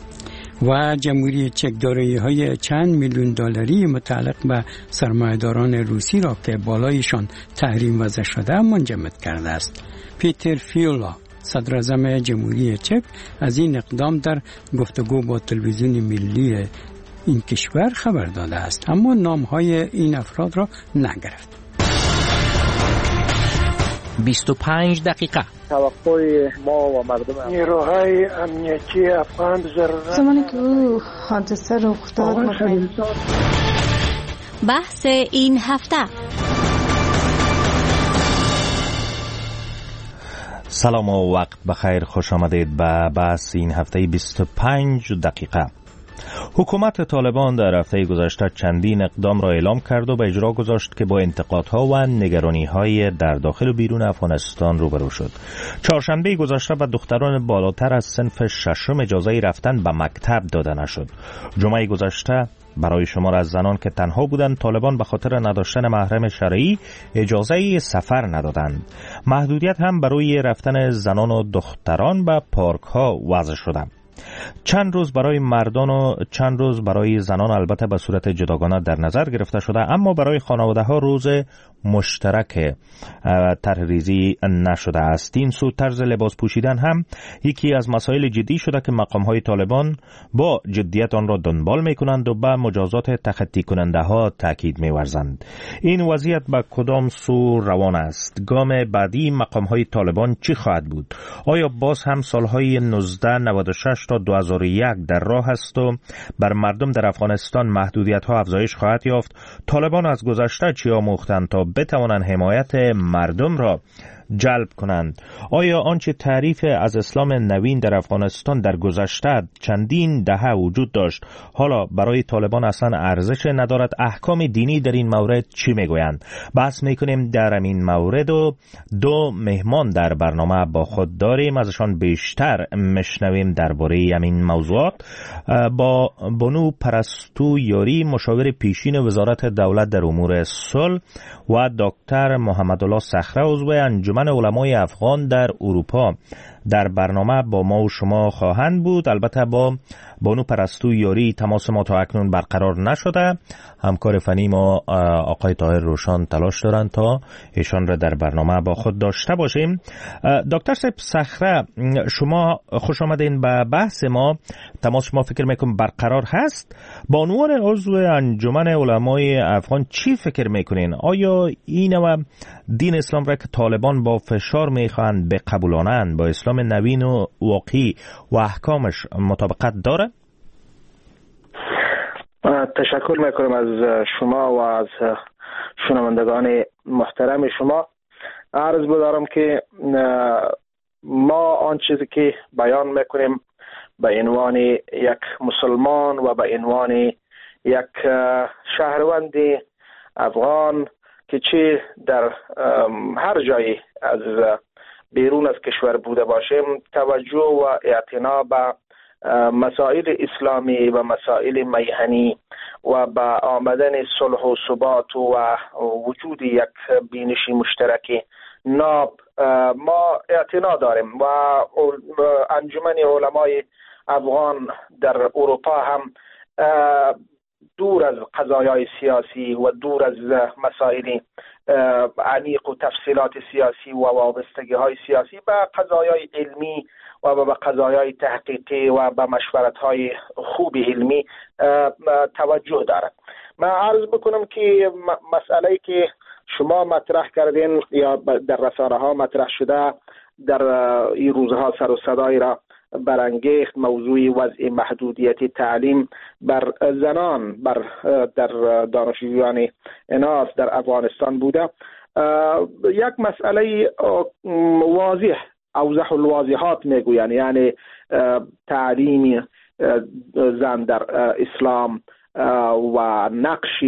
و جمهوری چک دارایی‌های چند میلیون دلاری متعلق به سرمایه‌داران روسی را که بالایشان تحریم وضع شده منجمد کرده است. پیتر فیولا، صدر اعظم جمهوری چک، از این اقدام در گفتگو با تلویزیون ملی این کشور خبر داده است، اما نام‌های این افراد را نگرفت. 25 دقیقه. توقع ما و مردم نیروهای امنیتی افغان ضرورت زمانی که او حادثه رخ داد بحث این هفته. سلام و وقت بخیر، خوش آمدید به بحث این هفته 25 دقیقه. حکومت طالبان در هفته گذشته چندین اقدام را اعلام کرد و به اجرا گذاشت که با انتقادها و نگرانی‌های در داخل و بیرون افغانستان روبرو شد. چهارشنبه گذشته به دختران بالاتر از صنف ششم اجازه رفتن به مکتب داده نشد. جمعه گذشته برای شمار از زنان که تنها بودند طالبان به خاطر نداشتن محرم شرعی اجازه سفر ندادند. محدودیت هم برای رفتن زنان و دختران به پارک ها وضع شده. چند روز برای مردان و چند روز برای زنان البته به صورت جداگانه در نظر گرفته شده، اما برای خانواده ها روز مشترک طرح ریزی نشده است. این سو طرز لباس پوشیدن هم یکی از مسائل جدی شده که مقام های طالبان با جدیت آن را دنبال می کنند و به مجازات تخطی کننده ها تاکید می ورزند. این وضعیت به کدام سو روان است؟ گام بعدی مقام های طالبان چی خواهد بود؟ آیا باز هم سالهای 1996 تا 2001 در راه است و بر مردم در افغانستان محدودیت ها افزایش خواهد یافت. طالبان از گذشته چی آموختند تا بتوانند حمایت مردم را جلب کنند؟ آیا آنچه تعریف از اسلام نوین در افغانستان در گذشته چندین دهه وجود داشت حالا برای طالبان اصلا ارزش ندارد؟ احکام دینی در این مورد چی میگویند؟ بحث میکنیم در این مورد و دو مهمان در برنامه با خود داریم، ازشان بیشتر مشنویم درباره همین موضوعات. با بانو پرستو یاری، مشاور پیشین وزارت دولت در امور صلح، و دکتر محمد الله صخره، عضو انجمن علمای افغان در اروپا در برنامه با ما و شما خواهند بود. البته با بانو پرستو یاری تماس ما تا اکنون برقرار نشده. همکار فنی ما آقای طاهر روشان تلاش دارند تا ایشان را در برنامه با خود داشته باشیم. دکتر صخره، شما خوش آمدین به بحث ما. تماس شما فکر میکنم برقرار هست. با عنوان عضو انجمن علمای افغان چی فکر میکنین؟ آیا این و دین اسلام را که طالبان با فشار میخواهند بقبولانند با اسلام نوین و واقعی و احکامش مطابقت داره؟ تشکر میکنم از شما و از شنوندگان محترم شما. عرض بدارم که ما آن چیزی که بیان میکنیم به عنوان یک مسلمان و به عنوان یک شهروند افغان که چه در هر جایی از بیرون از کشور بوده باشیم، توجه و اعتنا به مسائل اسلامی و مسائل میهنی و به آمدن صلح و ثبات و وجود یک بینش مشترک ناب ما اعتنا داریم و انجمن علمای افغان در اروپا هم دور از قضایای سیاسی و دور از مسائل عمیق و تفصیلات سیاسی و وابستگی های سیاسی به قضایای علمی و به قضایای تحقیقی و به مشورت های خوب علمی توجه دارد. من عرض بکنم که مسئله که شما مطرح کردین یا در رسانه ها مطرح شده در این روزها سر و صدای را برانگیخت، موضوع وضع محدودیت تعلیم بر زنان در دانشجویان اناث در افغانستان بوده. یک مسئله واضح، اوضح الواضحات میگویند، یعنی تعلیم زن در اسلام و نقش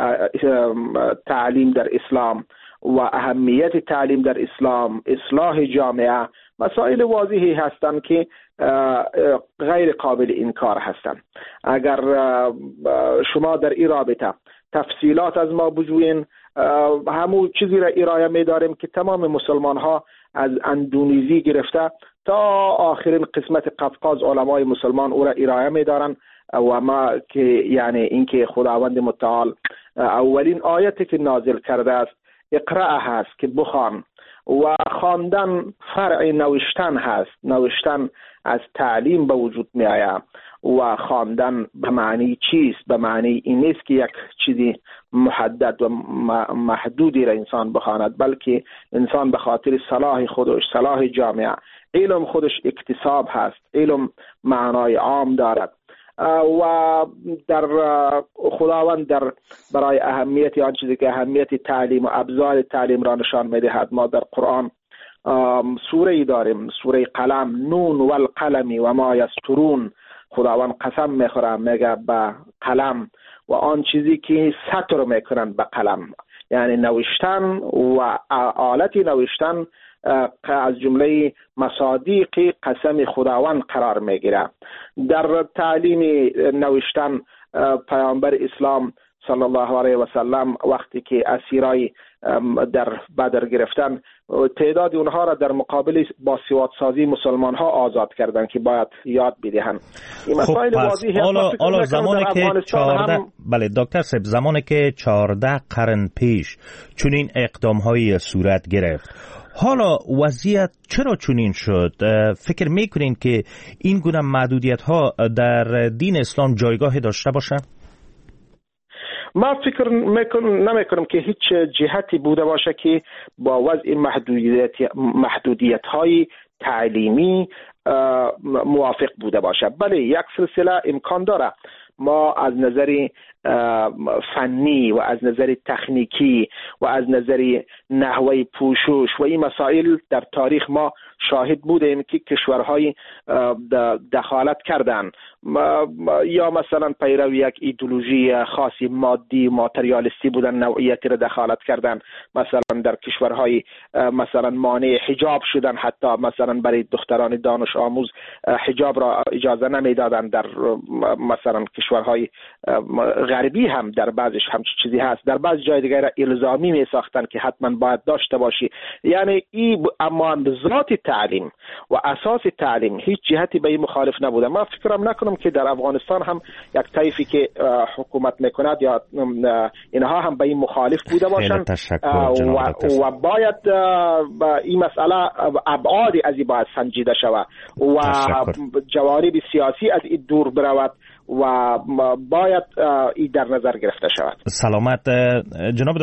تعلیم در اسلام و اهمیت تعلیم در اسلام، اصلاح جامعه، مسائل واضحی هستند که غیر قابل انکار هستند. اگر شما در این رابطه تفصیلات از ما بجوین، همون چیزی را ارائه می داریم که تمام مسلمان ها از اندونزی گرفته تا آخرین قسمت قفقاز علمای مسلمان او را ارائه می دارن و ما که یعنی اینکه خداوند متعال اولین آیتی که نازل کرده است اقرأ هست که بخوان و خواندن فرع نوشتن هست. نوشتن از تعلیم به وجود می آید و خواندن به معنی چیست؟ به معنی این نیست که یک چیزی محدد و محدودی را انسان بخواند، بلکه انسان به خاطر صلاح خودش، صلاح جامعه، علم خودش اکتساب هست، علم معنای عام دارد و در خداوند در برای اهمیت آن چیزی که اهمیت تعلیم و ابزار تعلیم را نشان می‌دهد. ما در قرآن سوره‌ای داریم، سوره قلم، نون والقلم و ما یسطرون. خداوند قسم می‌خوره میگه به قلم و آن چیزی که سطر میکنن به قلم، یعنی نوشتن و آلت نوشتن از جمله مصادیق قسم خداوند قرار میگیره. در تعلیم نوشتن پیامبر اسلام صلی الله علیه و سلم وقتی که اسیرای در بدر گرفتن، تعداد اونها را در مقابل باسوادسازی مسلمان ها آزاد کردند که باید یاد بدهند. این مسائل واضحه. حالا زمانی که 14 بله دکتر صاحب، زمانی که 14 قرن پیش چنین اقدام های صورت گرفت، حالا وضعیت چرا چنین شد؟ فکر میکنین که این گونه محدودیت ها در دین اسلام جایگاه داشته باشه؟ ما فکر نمیکنم که هیچ جهتی بوده باشه که با وضع محدودیت های تعلیمی موافق بوده باشه. بله یک سلسله امکان داره ما از نظر فنی و از نظر تکنیکی و از نظر نحوه پوشش و این مسائل در تاریخ ما شاهد بودیم که کشورهای دخالت کردن یا مثلا پیرو یک ایدئولوژی خاصی مادی ماتریالیستی بودن، نوعیتی را دخالت کردن، مثلا در کشورهای مثلا مانع حجاب شدن، حتی مثلا برای دختران دانش آموز حجاب را اجازه نمیدادن. در مثلا کشورهای غربی هم در بعضش همچین چیزی هست، در بعض جای دیگر را الزامی می ساختن که حتما باید داشته باشی. یعنی اما ذات تعلیم و اساس تعلیم هیچ جهتی به این مخالف نبوده. من فکرم نکنم که در افغانستان هم یک طایفی که حکومت میکند یا اینها هم به این مخالف بوده باشند و باید این مسئله ابعادی از این باید سنجیده شود و جوانب سیاسی از این دور برود و باید این در نظر گرفته شود. سلامت جناب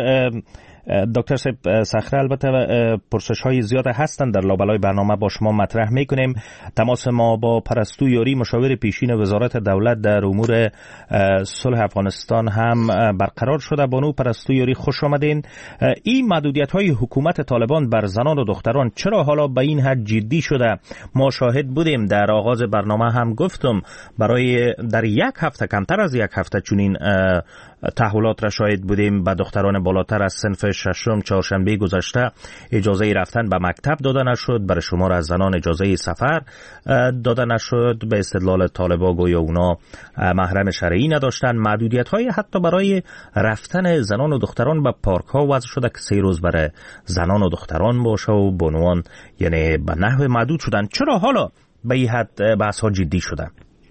دکتر صخره، البته پرسش های زیاد هستند در لابلای برنامه با شما مطرح میکنیم. تماس ما با پرستو یاری مشاور پیشین وزارت دولت در امور صلح افغانستان هم برقرار شده. بانو پرستو یاری خوش آمدین. این محدودیت های حکومت طالبان بر زنان و دختران چرا حالا به این حد جدی شده؟ ما شاهد بودیم، در آغاز برنامه هم گفتم، برای در یک هفته، کمتر از یک هفته چنین تحولات را شاهد بودیم. به دختران بالاتر از صنف ششم چهارشنبه گذشته اجازه رفتن به مکتب داده نشد، برای شمار از زنان اجازه سفر داده نشد. به استدلال طالبان گویا اونا محرم شرعی نداشتن. محدودیت های حتی برای رفتن زنان و دختران به پارک ها وضع شده که 3 روز برای زنان و دختران باشه و بانوان یعنی به نحو محدود شدن. چرا حالا به این حد بحث ها جدی شدن؟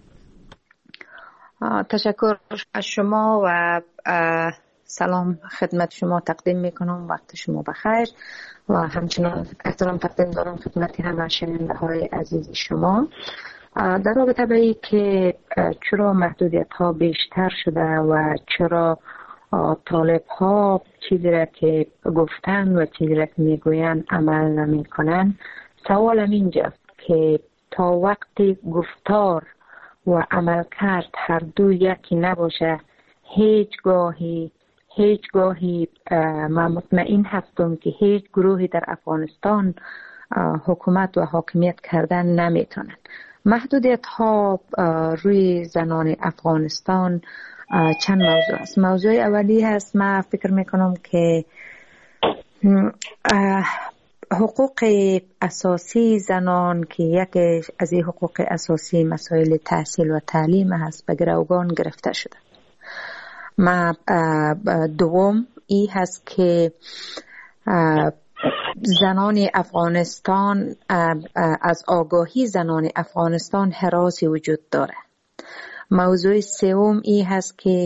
تشکر از شما و سلام خدمت شما تقدیم میکنم. وقت شما بخیر و همچنان احترام تقدیم دارم خدمت همه شنونده های عزیز شما. در رابطه به این که چرا محدودیت ها بیشتر شده و چرا طالب ها چیزی را که گفتن و چیزی را که میگوین عمل نمی کنن، سوالم اینجاست که تا وقتی گفتار و عمل کرد هر دو یکی نباشه، هیچ گاهی من مطمئن هستم که هیچ گروهی در افغانستان حکومت و حاکمیت کردن نمیتونن. محدودیت ها روی زنان افغانستان چند موضوع است. موضوع اولی هست، من فکر میکنم که حقوق اساسی زنان که یکی از این حقوق اساسی مسائل تحصیل و تعلیم هست به گروگان گرفته شده. دوم ای هست که زنان افغانستان از آگاهی زنان افغانستان هراسی وجود داره. موضوع سوم ای هست که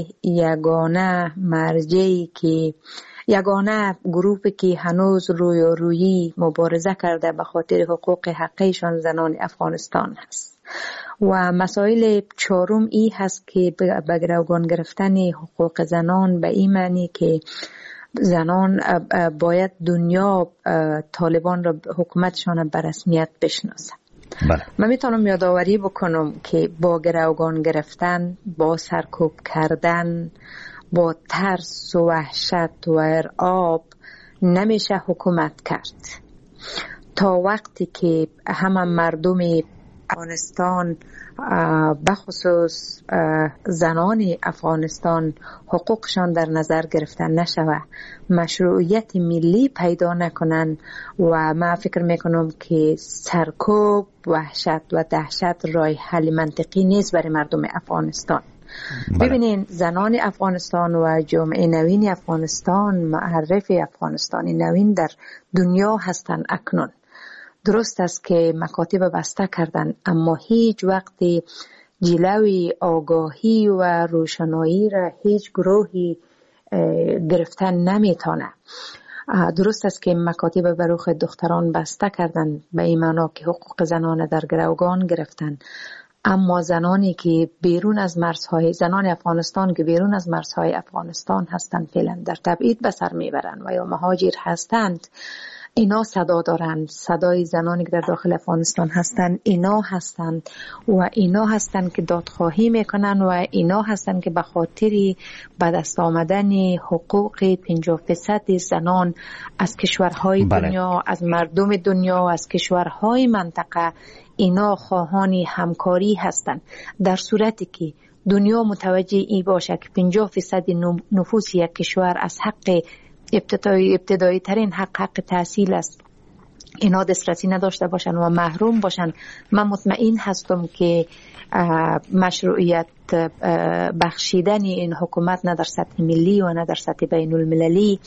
یگانه گروهی که هنوز روی مبارزه کرده به خاطر حقوق حقیقیشان زنان افغانستان هست. و مسائل چهارم ای هست که به گروگان گرفتن حقوق زنان به این معنی که زنان باید دنیا طالبان را حکومتشان به رسمیت بشناسه. من میتونم یادآوری بکنم که با گروگان گرفتن، با سرکوب کردن، با ترس و وحشت و ارعاب نمیشه حکومت کرد. تا وقتی که همه مردم افغانستان بخصوص زنان افغانستان حقوقشان در نظر گرفته نشوه، مشروعیت ملی پیدا نکنن و من فکر میکنم که سرکوب، وحشت و دهشت راه حل منطقی نیست برای مردم افغانستان. ببینین زنان افغانستان و جامعه نوین افغانستان معرف افغانستانی نوین در دنیا هستن اکنون. درست است که مکاتب بسته کردن، اما هیچ وقتی جلوی آگاهی و روشنایی را هیچ گروهی گرفتن نمیتونه. درست است که مکاتب بروخ دختران بسته کردن به این معنا که حقوق زنان در گروگان گرفتن، اما زنانی که بیرون از مرزهای زنان افغانستان که بیرون از مرزهای افغانستان هستند فعلا در تبعید به سر میبرند و یا مهاجر هستند، اینا صدا دارند، صدای زنانی که در داخل افغانستان هستند اینا هستند و اینا هستند که دادخواهی میکنن و اینا هستند که به خاطر به دست آمدن حقوق 50% زنان از کشورهای دنیا، از مردم دنیا، از کشورهای منطقه اینا خواهان همکاری هستند. در صورتی که دنیا متوجه ای باشه که 50% نفوس یک کشور از حق ابتدایی ترین حق تحصیل است، اینا دسترسی نداشته باشن و محروم باشن، من مطمئن هستم که مشروعیت بخشیدن این حکومت نه در سطح ملی و نه در سطح بین المللی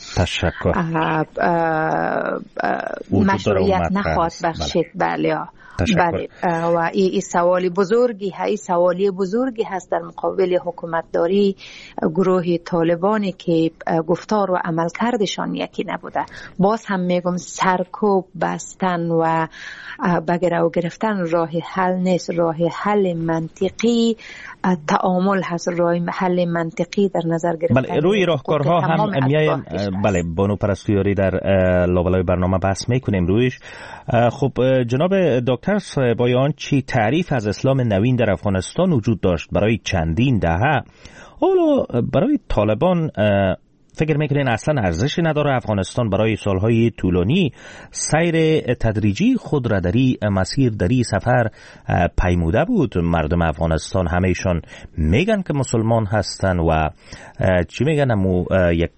مشروعیت نخواهد بخشید. بله و این سوالی بزرگی هست در مقابل حکومتداری گروه طالبانی که گفتار و عملکردشان یکی نبوده. باز هم میگم سرکوب بستن و بگیرو گرفتن راه حل نیست. راه حل منطقی تعامل هست، راه حل منطقی در نظر گرفتن. بله، روی راهکارها هم میایم. بله، بانو پرستویاری در لابلای برنامه بحث میکنیم رویش. خب جناب دکتر بایان، چی تعریف از اسلام نوین در افغانستان وجود داشت برای چندین دهه، حالا برای طالبان فکر میکنین اصلا ارزشی نداره؟ افغانستان برای سالهای طولانی سیر تدریجی خود را در این مسیر، در این سفر پیموده بود. مردم افغانستان همهشان میگن که مسلمان هستن و چی میگن، یک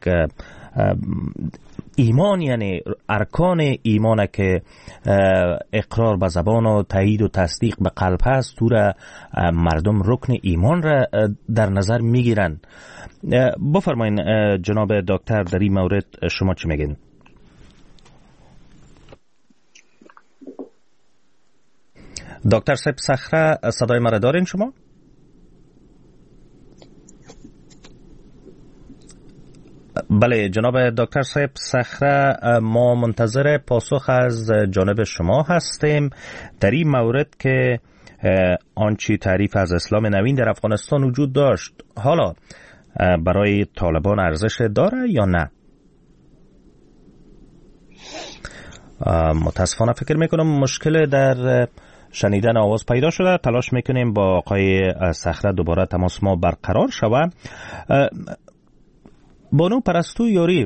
ایمان، یعنی ارکان ایمانه که اقرار به زبان و تایید و تصدیق به قلب هست، تو را مردم رکن ایمان را در نظر میگیرن. بفرمایین جناب دکتر، در این مورد شما چی میگین؟ دکتر صاحب صخره، صدای مرا دارین شما؟ بله جناب دکتر صاحب صخره، ما منتظر پاسخ از جانب شما هستیم در این مورد که آنچه تعریف از اسلام نوین در افغانستان وجود داشت حالا برای طالبان ارزش داره یا نه؟ متاسفانه فکر میکنم مشکل در شنیدن آواز پیدا شده. تلاش میکنیم با آقای صخره دوباره تماس ما برقرار شود. بانو پرستویاری،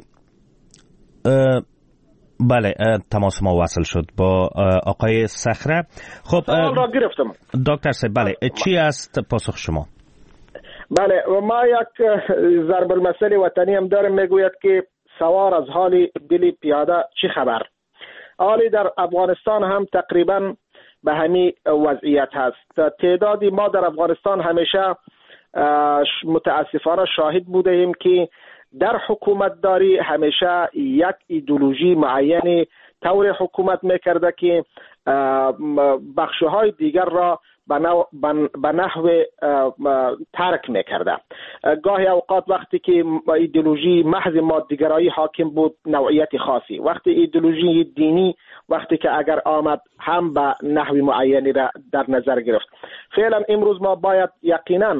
بله تماس ما وصل شد با آقای صخره. خب سوال را گرفتم دکتر صاحب. بله چی است پاسخ شما؟ بله، ما یک ضرب المثل وطنی هم داریم، میگوید که سوار از حال دل پیاده چی خبر. حالی در افغانستان هم تقریبا به همین وضعیت هست. تعدادی ما در افغانستان همیشه متاسفانه شاهد بودیم که در حکومت داری همیشه یک ایدئولوژی معینی طور حکومت میکرده که بخشهای دیگر را به نحو ترک میکرده. گاهی اوقات وقتی که ایدئولوژی محض ماده‌گرایی حاکم بود نوعیت خاصی، وقتی ایدئولوژی دینی وقتی که اگر آمد هم به نحو معینی را در نظر گرفت. فعلا امروز ما باید یقینا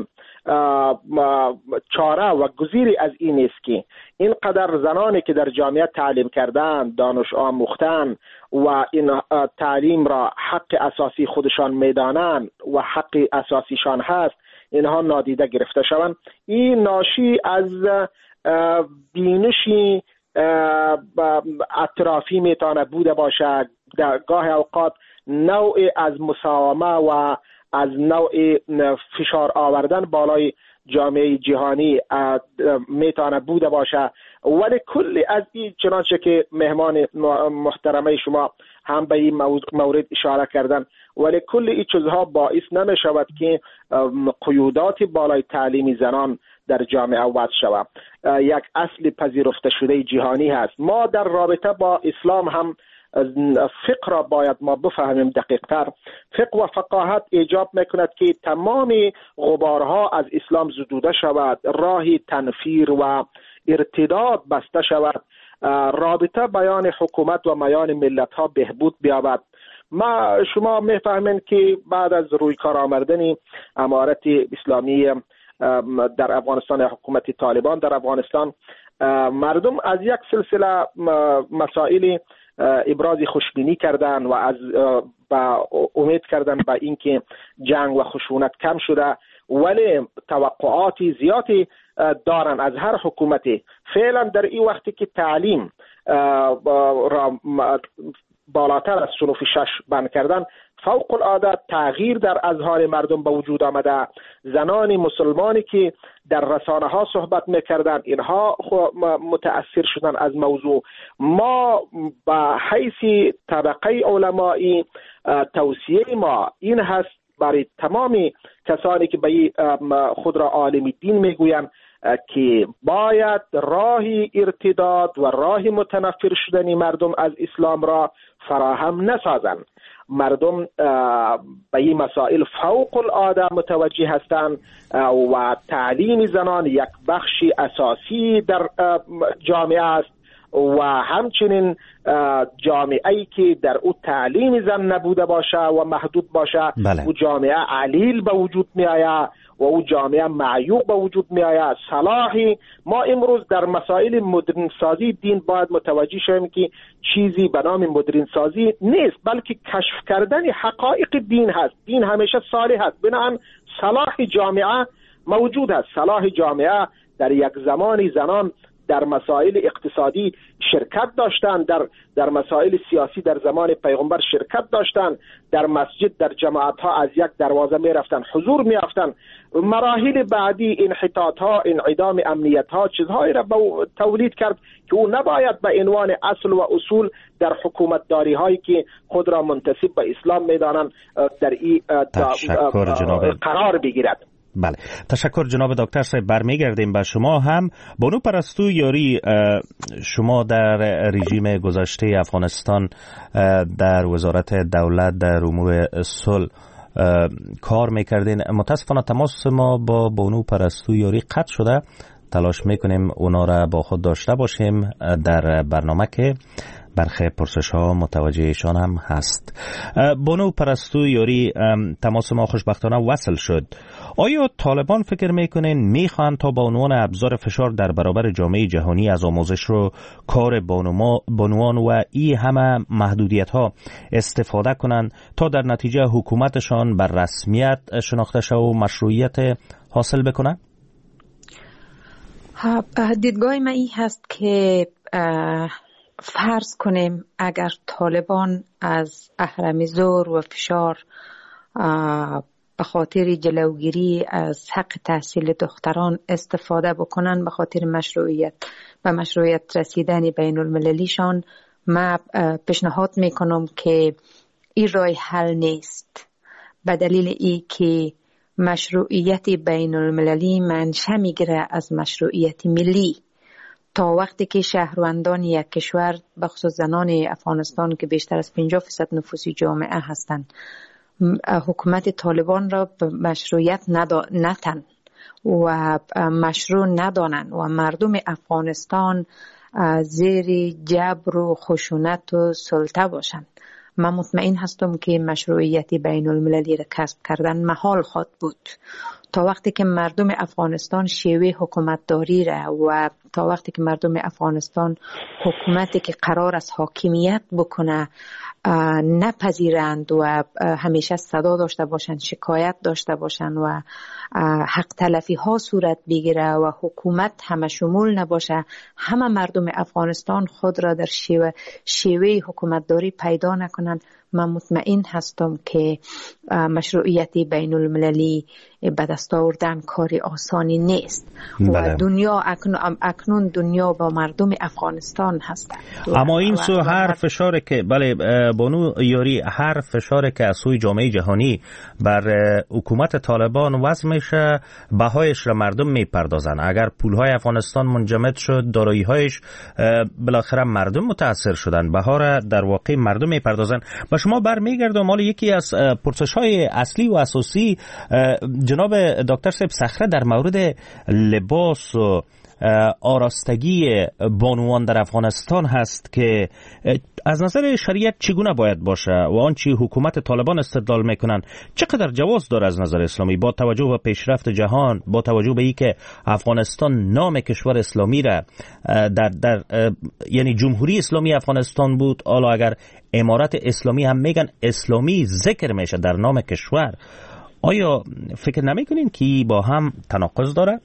چاره و گزیری از این است که اینقدر زنانی که در جامعه تعلیم کردن، دانش آموختن و این تعلیم را حق اساسی خودشان میدانند و حق اساسیشان هست، اینها نادیده گرفته شوند. این ناشی از بینشی اطرافی میتونه بوده باشه، در گاه اوقات نوع از مساومه و از نوع فشار آوردن بالای جامعه جهانی میتونه بوده باشه. ولی کلی از این، چنانچه که مهمان محترمه شما هم به این مورد اشاره کردن، ولی کلی این چیزها باعث نمی شود که قیودات بالای تعلیمی زنان در جامعه وضع شود. یک اصل پذیرفته شده جهانی هست. ما در رابطه با اسلام هم فقه را باید ما بفهمیم دقیق‌تر. فقه و فقاهت ایجاب میکند که تمام غبارها از اسلام زدوده شود، راهی تنفیر و ارتداد بسته شود، رابطه بیان حکومت و میان ملت ها بهبود بیابد. ما شما میفهمین که بعد از روی کار آمدن امارت اسلامی در افغانستان، حکومت طالبان در افغانستان، مردم از یک سلسله مسائل ابراز خوشبینی کردن و از با امید کردن به اینکه جنگ و خشونت کم شده، ولی توقعات زیادی دارن از هر حکومتی. فعلا در این وقتی که تعلیم را بالاتر از صنف 6 بند کردن، فوق العاده تغییر در اذهان مردم به وجود آمده. زنان مسلمانی که در رسانه ها صحبت میکردن اینها متاثر شدن از موضوع. ما به حیث طبقه علمایی توصیه ما این هست برای تمام کسانی که به خود را عالم دین میگویند که باید راه ارتداد و راه متنفر شدن مردم از اسلام را فراهم نسازند. مردم به این مسائل فوق العاده متوجه هستند و تعلیم زنان یک بخش اساسی در جامعه است و همچنین جامعه‌ای که در او تعلیم زن نبوده باشه و محدود باشه، او جامعه علیل به وجود می آید و او جامعه معیوب به وجود می آید. صلاحی ما امروز در مسائل مدرن سازی دین باید متوجه شویم که چیزی به نام مدرن سازی نیست، بلکه کشف کردن حقایق دین هست. دین همیشه صالح است، بنابراین صلاح جامعه موجود است. صلاح جامعه در یک زمانی زنان در مسائل اقتصادی شرکت داشتند، در مسائل سیاسی در زمان پیغمبر شرکت داشتند، در مسجد در جماعت ها از یک دروازه می رفتن حضور می یافتند. مراحل بعدی انحطاط ها، انعدام امنیت ها چیزهایی را تولید کرد که او نباید به عنوان اصل و اصول در حکومت داری هایی که خود را منتسب به اسلام می دانند در این قرار بگیرد. بله، تشکر جناب دکتر صاحب. برمیگردیم به شما هم. بانو پرستو یاری، شما در رژیم گذشته افغانستان در وزارت دولت در امور صلح کار میکردین. متاسفانه تماس ما با بانو پرستو یاری قطع شده. تلاش میکنیم اونا را با خود داشته باشیم در برنامه که برخی پرسش ها متوجهشان هم هست. بانو پرستو یاری، تماس ما خوشبختانه وصل شد. آیا طالبان فکر میکنین میخوان تا به عنوان ابزار فشار در برابر جامعه جهانی از آموزش رو کار بانوان و این همه محدودیت ها استفاده کنن تا در نتیجه حکومتشان بر رسمیت شناخته شود و مشروعیت حاصل بکنه؟ دیدگاه من این هست که فرض کنیم اگر طالبان از اهرم‌زور و فشار به خاطر جلوگیری از حق تحصیل دختران استفاده بکنن به خاطر مشروعیت رسیدن بین المللیشان، من پیشنهاد میکنم که این راه حل نیست، به دلیل ای که مشروعیت بین المللی منشأ میگیره از مشروعیت ملی. تا وقتی که شهروندان یک کشور بخصوص زنان افغانستان که بیشتر از 50% نفوس جامعه هستند حکومت طالبان را به مشروعیت نتن و مشروع ندانند و مردم افغانستان زیر جبر و خشونت و سلطه باشند، من مطمئن هستم که مشروعیت بین المللی را کسب کردن محال خواهد بود. تا وقتی که مردم افغانستان شیوه حکومت داری را و تا وقتی که مردم افغانستان حکومتی که قرار است حاکمیت بکنه نپذیرند و همیشه صدا داشته باشند، شکایت داشته باشند و حق تلفی ها صورت بگیره و حکومت همه شمول نباشه، همه مردم افغانستان خود را در شیوه حکومت داری پیدا نکنند، من مطمئن هستم که مشروعیت بین المللی به دست آوردن کاری آسانی نیست. بله. و دنیا اکنون دنیا با مردم افغانستان هست. اما این سو هر فشاری که بله بانو یاری، هر فشاری که از سوی جامعه جهانی بر حکومت طالبان وضع میشه بهایش را مردم میپردازن. اگر پولهای افغانستان منجمد شد، دارایی‌هایش بالاخره مردم متاثر شدن، بها را در واقع مردم میپردازن. و شما برمیگردم مال یکی از پرسش‌های اصلی و اساسی جناب دکتر صاحب صخره در مورد لباس و آراستگی بانوان در افغانستان هست که از نظر شریعت چگونه باید باشه و آنچه حکومت طالبان استدلال میکنن چقدر جواز داره از نظر اسلامی، با توجه به پیشرفت جهان، با توجه به اینکه افغانستان نام کشور اسلامی را در یعنی جمهوری اسلامی افغانستان بود، حالا اگر امارت اسلامی هم میگن اسلامی ذکر میشه در نام کشور. آیا فکر نمیکنین که با هم تناقض داره؟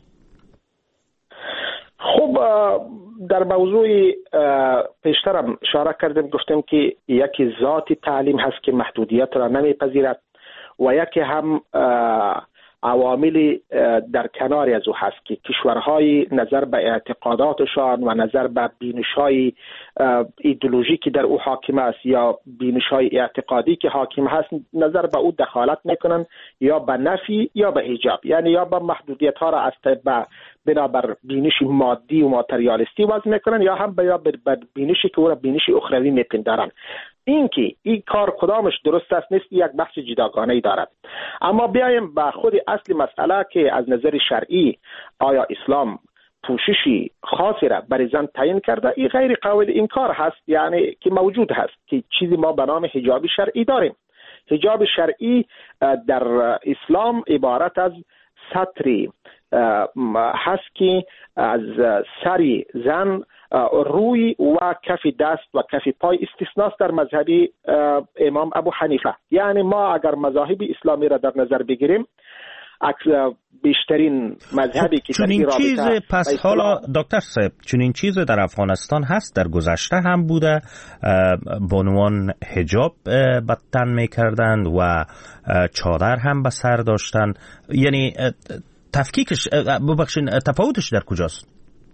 خب در موضوع پیشترم اشاره کردیم، گفتیم که یکی ذات تعلیم هست که محدودیت را نمیپذیرد و یکی هم عوامل در کنار از او هست که کشورهای نظر به اعتقاداتشان و نظر به بینش‌های ایدئولوژی که در او حاکم است یا بینش‌های اعتقادی که حاکم هست نظر به او دخالت میکنن، یا به نفی یا به ایجاب، یعنی یا به محدودیت‌ها را از بنابر بینش مادی و ماتریالیستی وضع میکنن یا هم به بینشی که او را بینش اخروی میپندارن. اینکه این کار کدامش درست است نیست یک بحث جداگانه‌ای دارد. اما بیایم به خود اصل مسئله که از نظر شرعی آیا اسلام پوششی خاصی را برای زن تعیین کرده؟ این غیر قابل انکار هست، یعنی که موجود هست که چیزی ما به نام حجاب شرعی داریم. حجاب شرعی در اسلام عبارت از ستری هست که از سری زن روی و کف دست و کف پای استثناست در مذهب امام ابو حنیفه. یعنی ما اگر مذاهب اسلامی را در نظر بگیریم بیشترین مذهبی که چون این چیز پس حالا دکتر صاحب چون این چیز در افغانستان هست، در گذشته هم بوده، بانوان حجاب به تن میکردند و چادر هم به سر داشتن، یعنی تفکیکش ببخشین تفاوتش در کجاست؟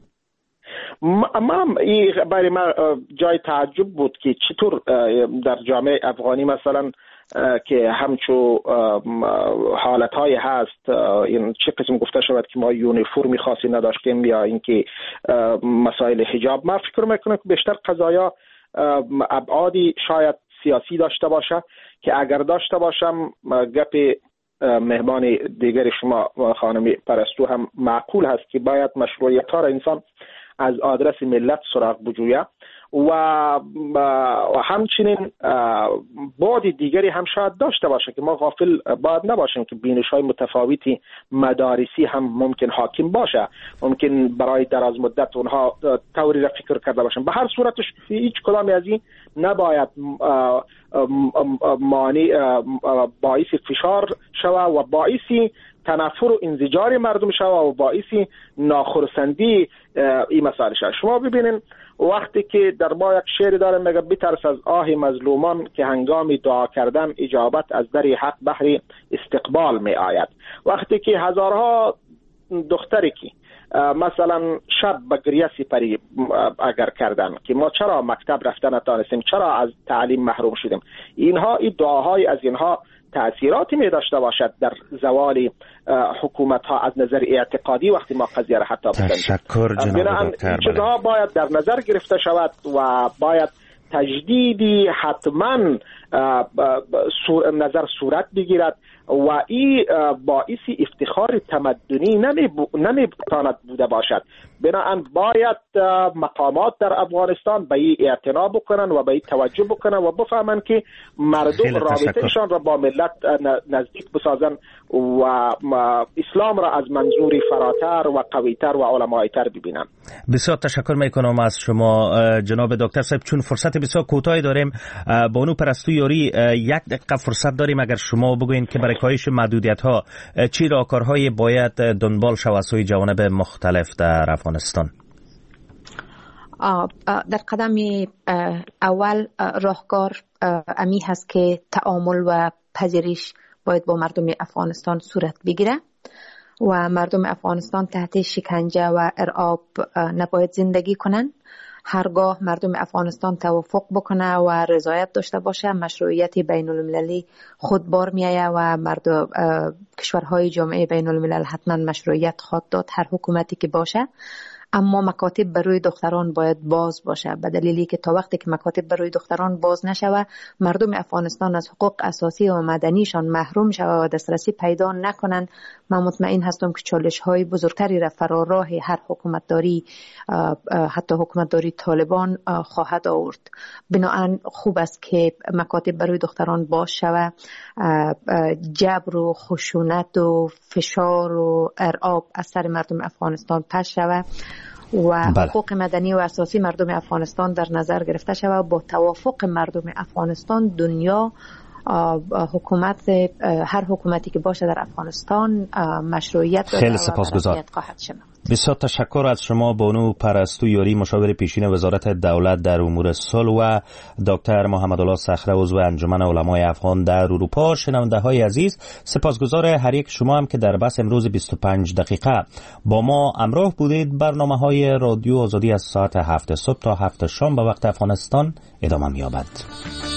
برای من جای تعجب بود که چطور در جامعه افغانی مثلا که همچو حالتهای هست این چه قسم گفته شود که ما یونیفرمی خاصی نداشتیم یا اینکه مسائل حجاب، من فکر میکنم که بیشتر قضایا ابعادی شاید سیاسی داشته باشه که اگر داشته باشم گپ مهمان دیگر شما خانم پرستو هم معقول هست که باید مشروعیت ها را انسان از آدرس ملت سراغ بجویه و همچنین بعد دیگری هم شاید داشته باشه که ما غافل باید نباشیم که بینش های متفاوتی مدارسی هم ممکن حاکم باشه، ممکن برای دراز مدت اونها طوری را فکر کرده باشن. به هر صورتش هیچ کدام از این نباید باعث فشار شوه و باعث تنفر و انزجار مردم شوه و باعث ناخرسندی این مسائل شوه. شما ببینین وقتی که در ما یک شعر داره میگه بترس از آه مظلومان که هنگام دعا کردن اجابت از در حق بحر استقبال می آید. وقتی که هزارها دختری که مثلا شب به گریه سپری اگر کردن که ما چرا مکتب رفتن نتانستیم، چرا از تعلیم محروم شدیم، اینها این دعاهای از اینها تأثیراتی می داشته باشد در زوال حکومت ها از نظر اعتقادی وقتی ما قضیه را حتی بسنجیم. تشکر جناب دکتر. چیزها باید در نظر گرفته شود و باید تجدیدی حتما نظر صورت بگیرد و این باعث افتخار تمدنی نمیتواند بوده باشد. بنابراین باید مقامات در افغانستان به این اعتنا بکنن و به این توجه بکنن و بفهمن که مردم رابطهشان را با ملت نزدیک بسازن و اسلام را از منظوری فراتر و قویتر و علمایی‌تر ببینن. بسیار تشکر میکنم از شما جناب دکتر صاحب. چون فرصت بسیار کوتاهی داریم، بانو پرستو یاری یک دقیقه فرصت داریم، اگر شما بگوین که برای کاهش محدودیت ها چی راهکارهای باید دنبال شود سوی جوانب مختلف در افغانستان؟ در قدم اول راهکار امی هست که تعامل و پذیرش باید با مردم افغانستان صورت بگیره و مردم افغانستان تحت شکنجه و ارعاب نباید زندگی کنن. هرگاه مردم افغانستان توافق بکنه و رضایت داشته باشه، مشروعیت بین المللی خود بار میایه و مردم کشورهای جامعه بین الملل حتما مشروعیت خواهد داد هر حکومتی که باشه. اما مکاتب برای دختران باید باز باشه، به دلیلی که تا وقتی که مکاتب برای دختران باز نشوه مردم افغانستان از حقوق اساسی و مدنیشان محروم شوه و دسترسی پیدا نکنن. من مطمئن هستم که چالش های بزرگتری را فراراه هر حکومتداری، حتی حکومتداری طالبان خواهد آورد. بنابراین خوب است که مکاتب برای دختران باز شوه، جبر و خشونت و فشار و ارعاب از سر مردم افغانستان پس شوه و حقوق مدنی و اساسی مردم افغانستان در نظر گرفته شوه. با توافق مردم افغانستان دنیا حکومت، هر حکومتی که باشه در افغانستان مشروعیت داره. خیلی سپاسگزار. بسیار تشکر از شما بانو پرستو یاری، مشاور پیشین وزارت دولت در امور صلح، و دکتر محمد الله صخره، عضو انجمن علمای افغان در اروپا. شنونده های عزیز، سپاسگزار هر یک شما هم که در بس امروز 25 دقیقه با ما همراه بودید. برنامه های رادیو آزادی از ساعت 7 صبح تا 7 شام به وقت افغانستان ادامه می‌یابد.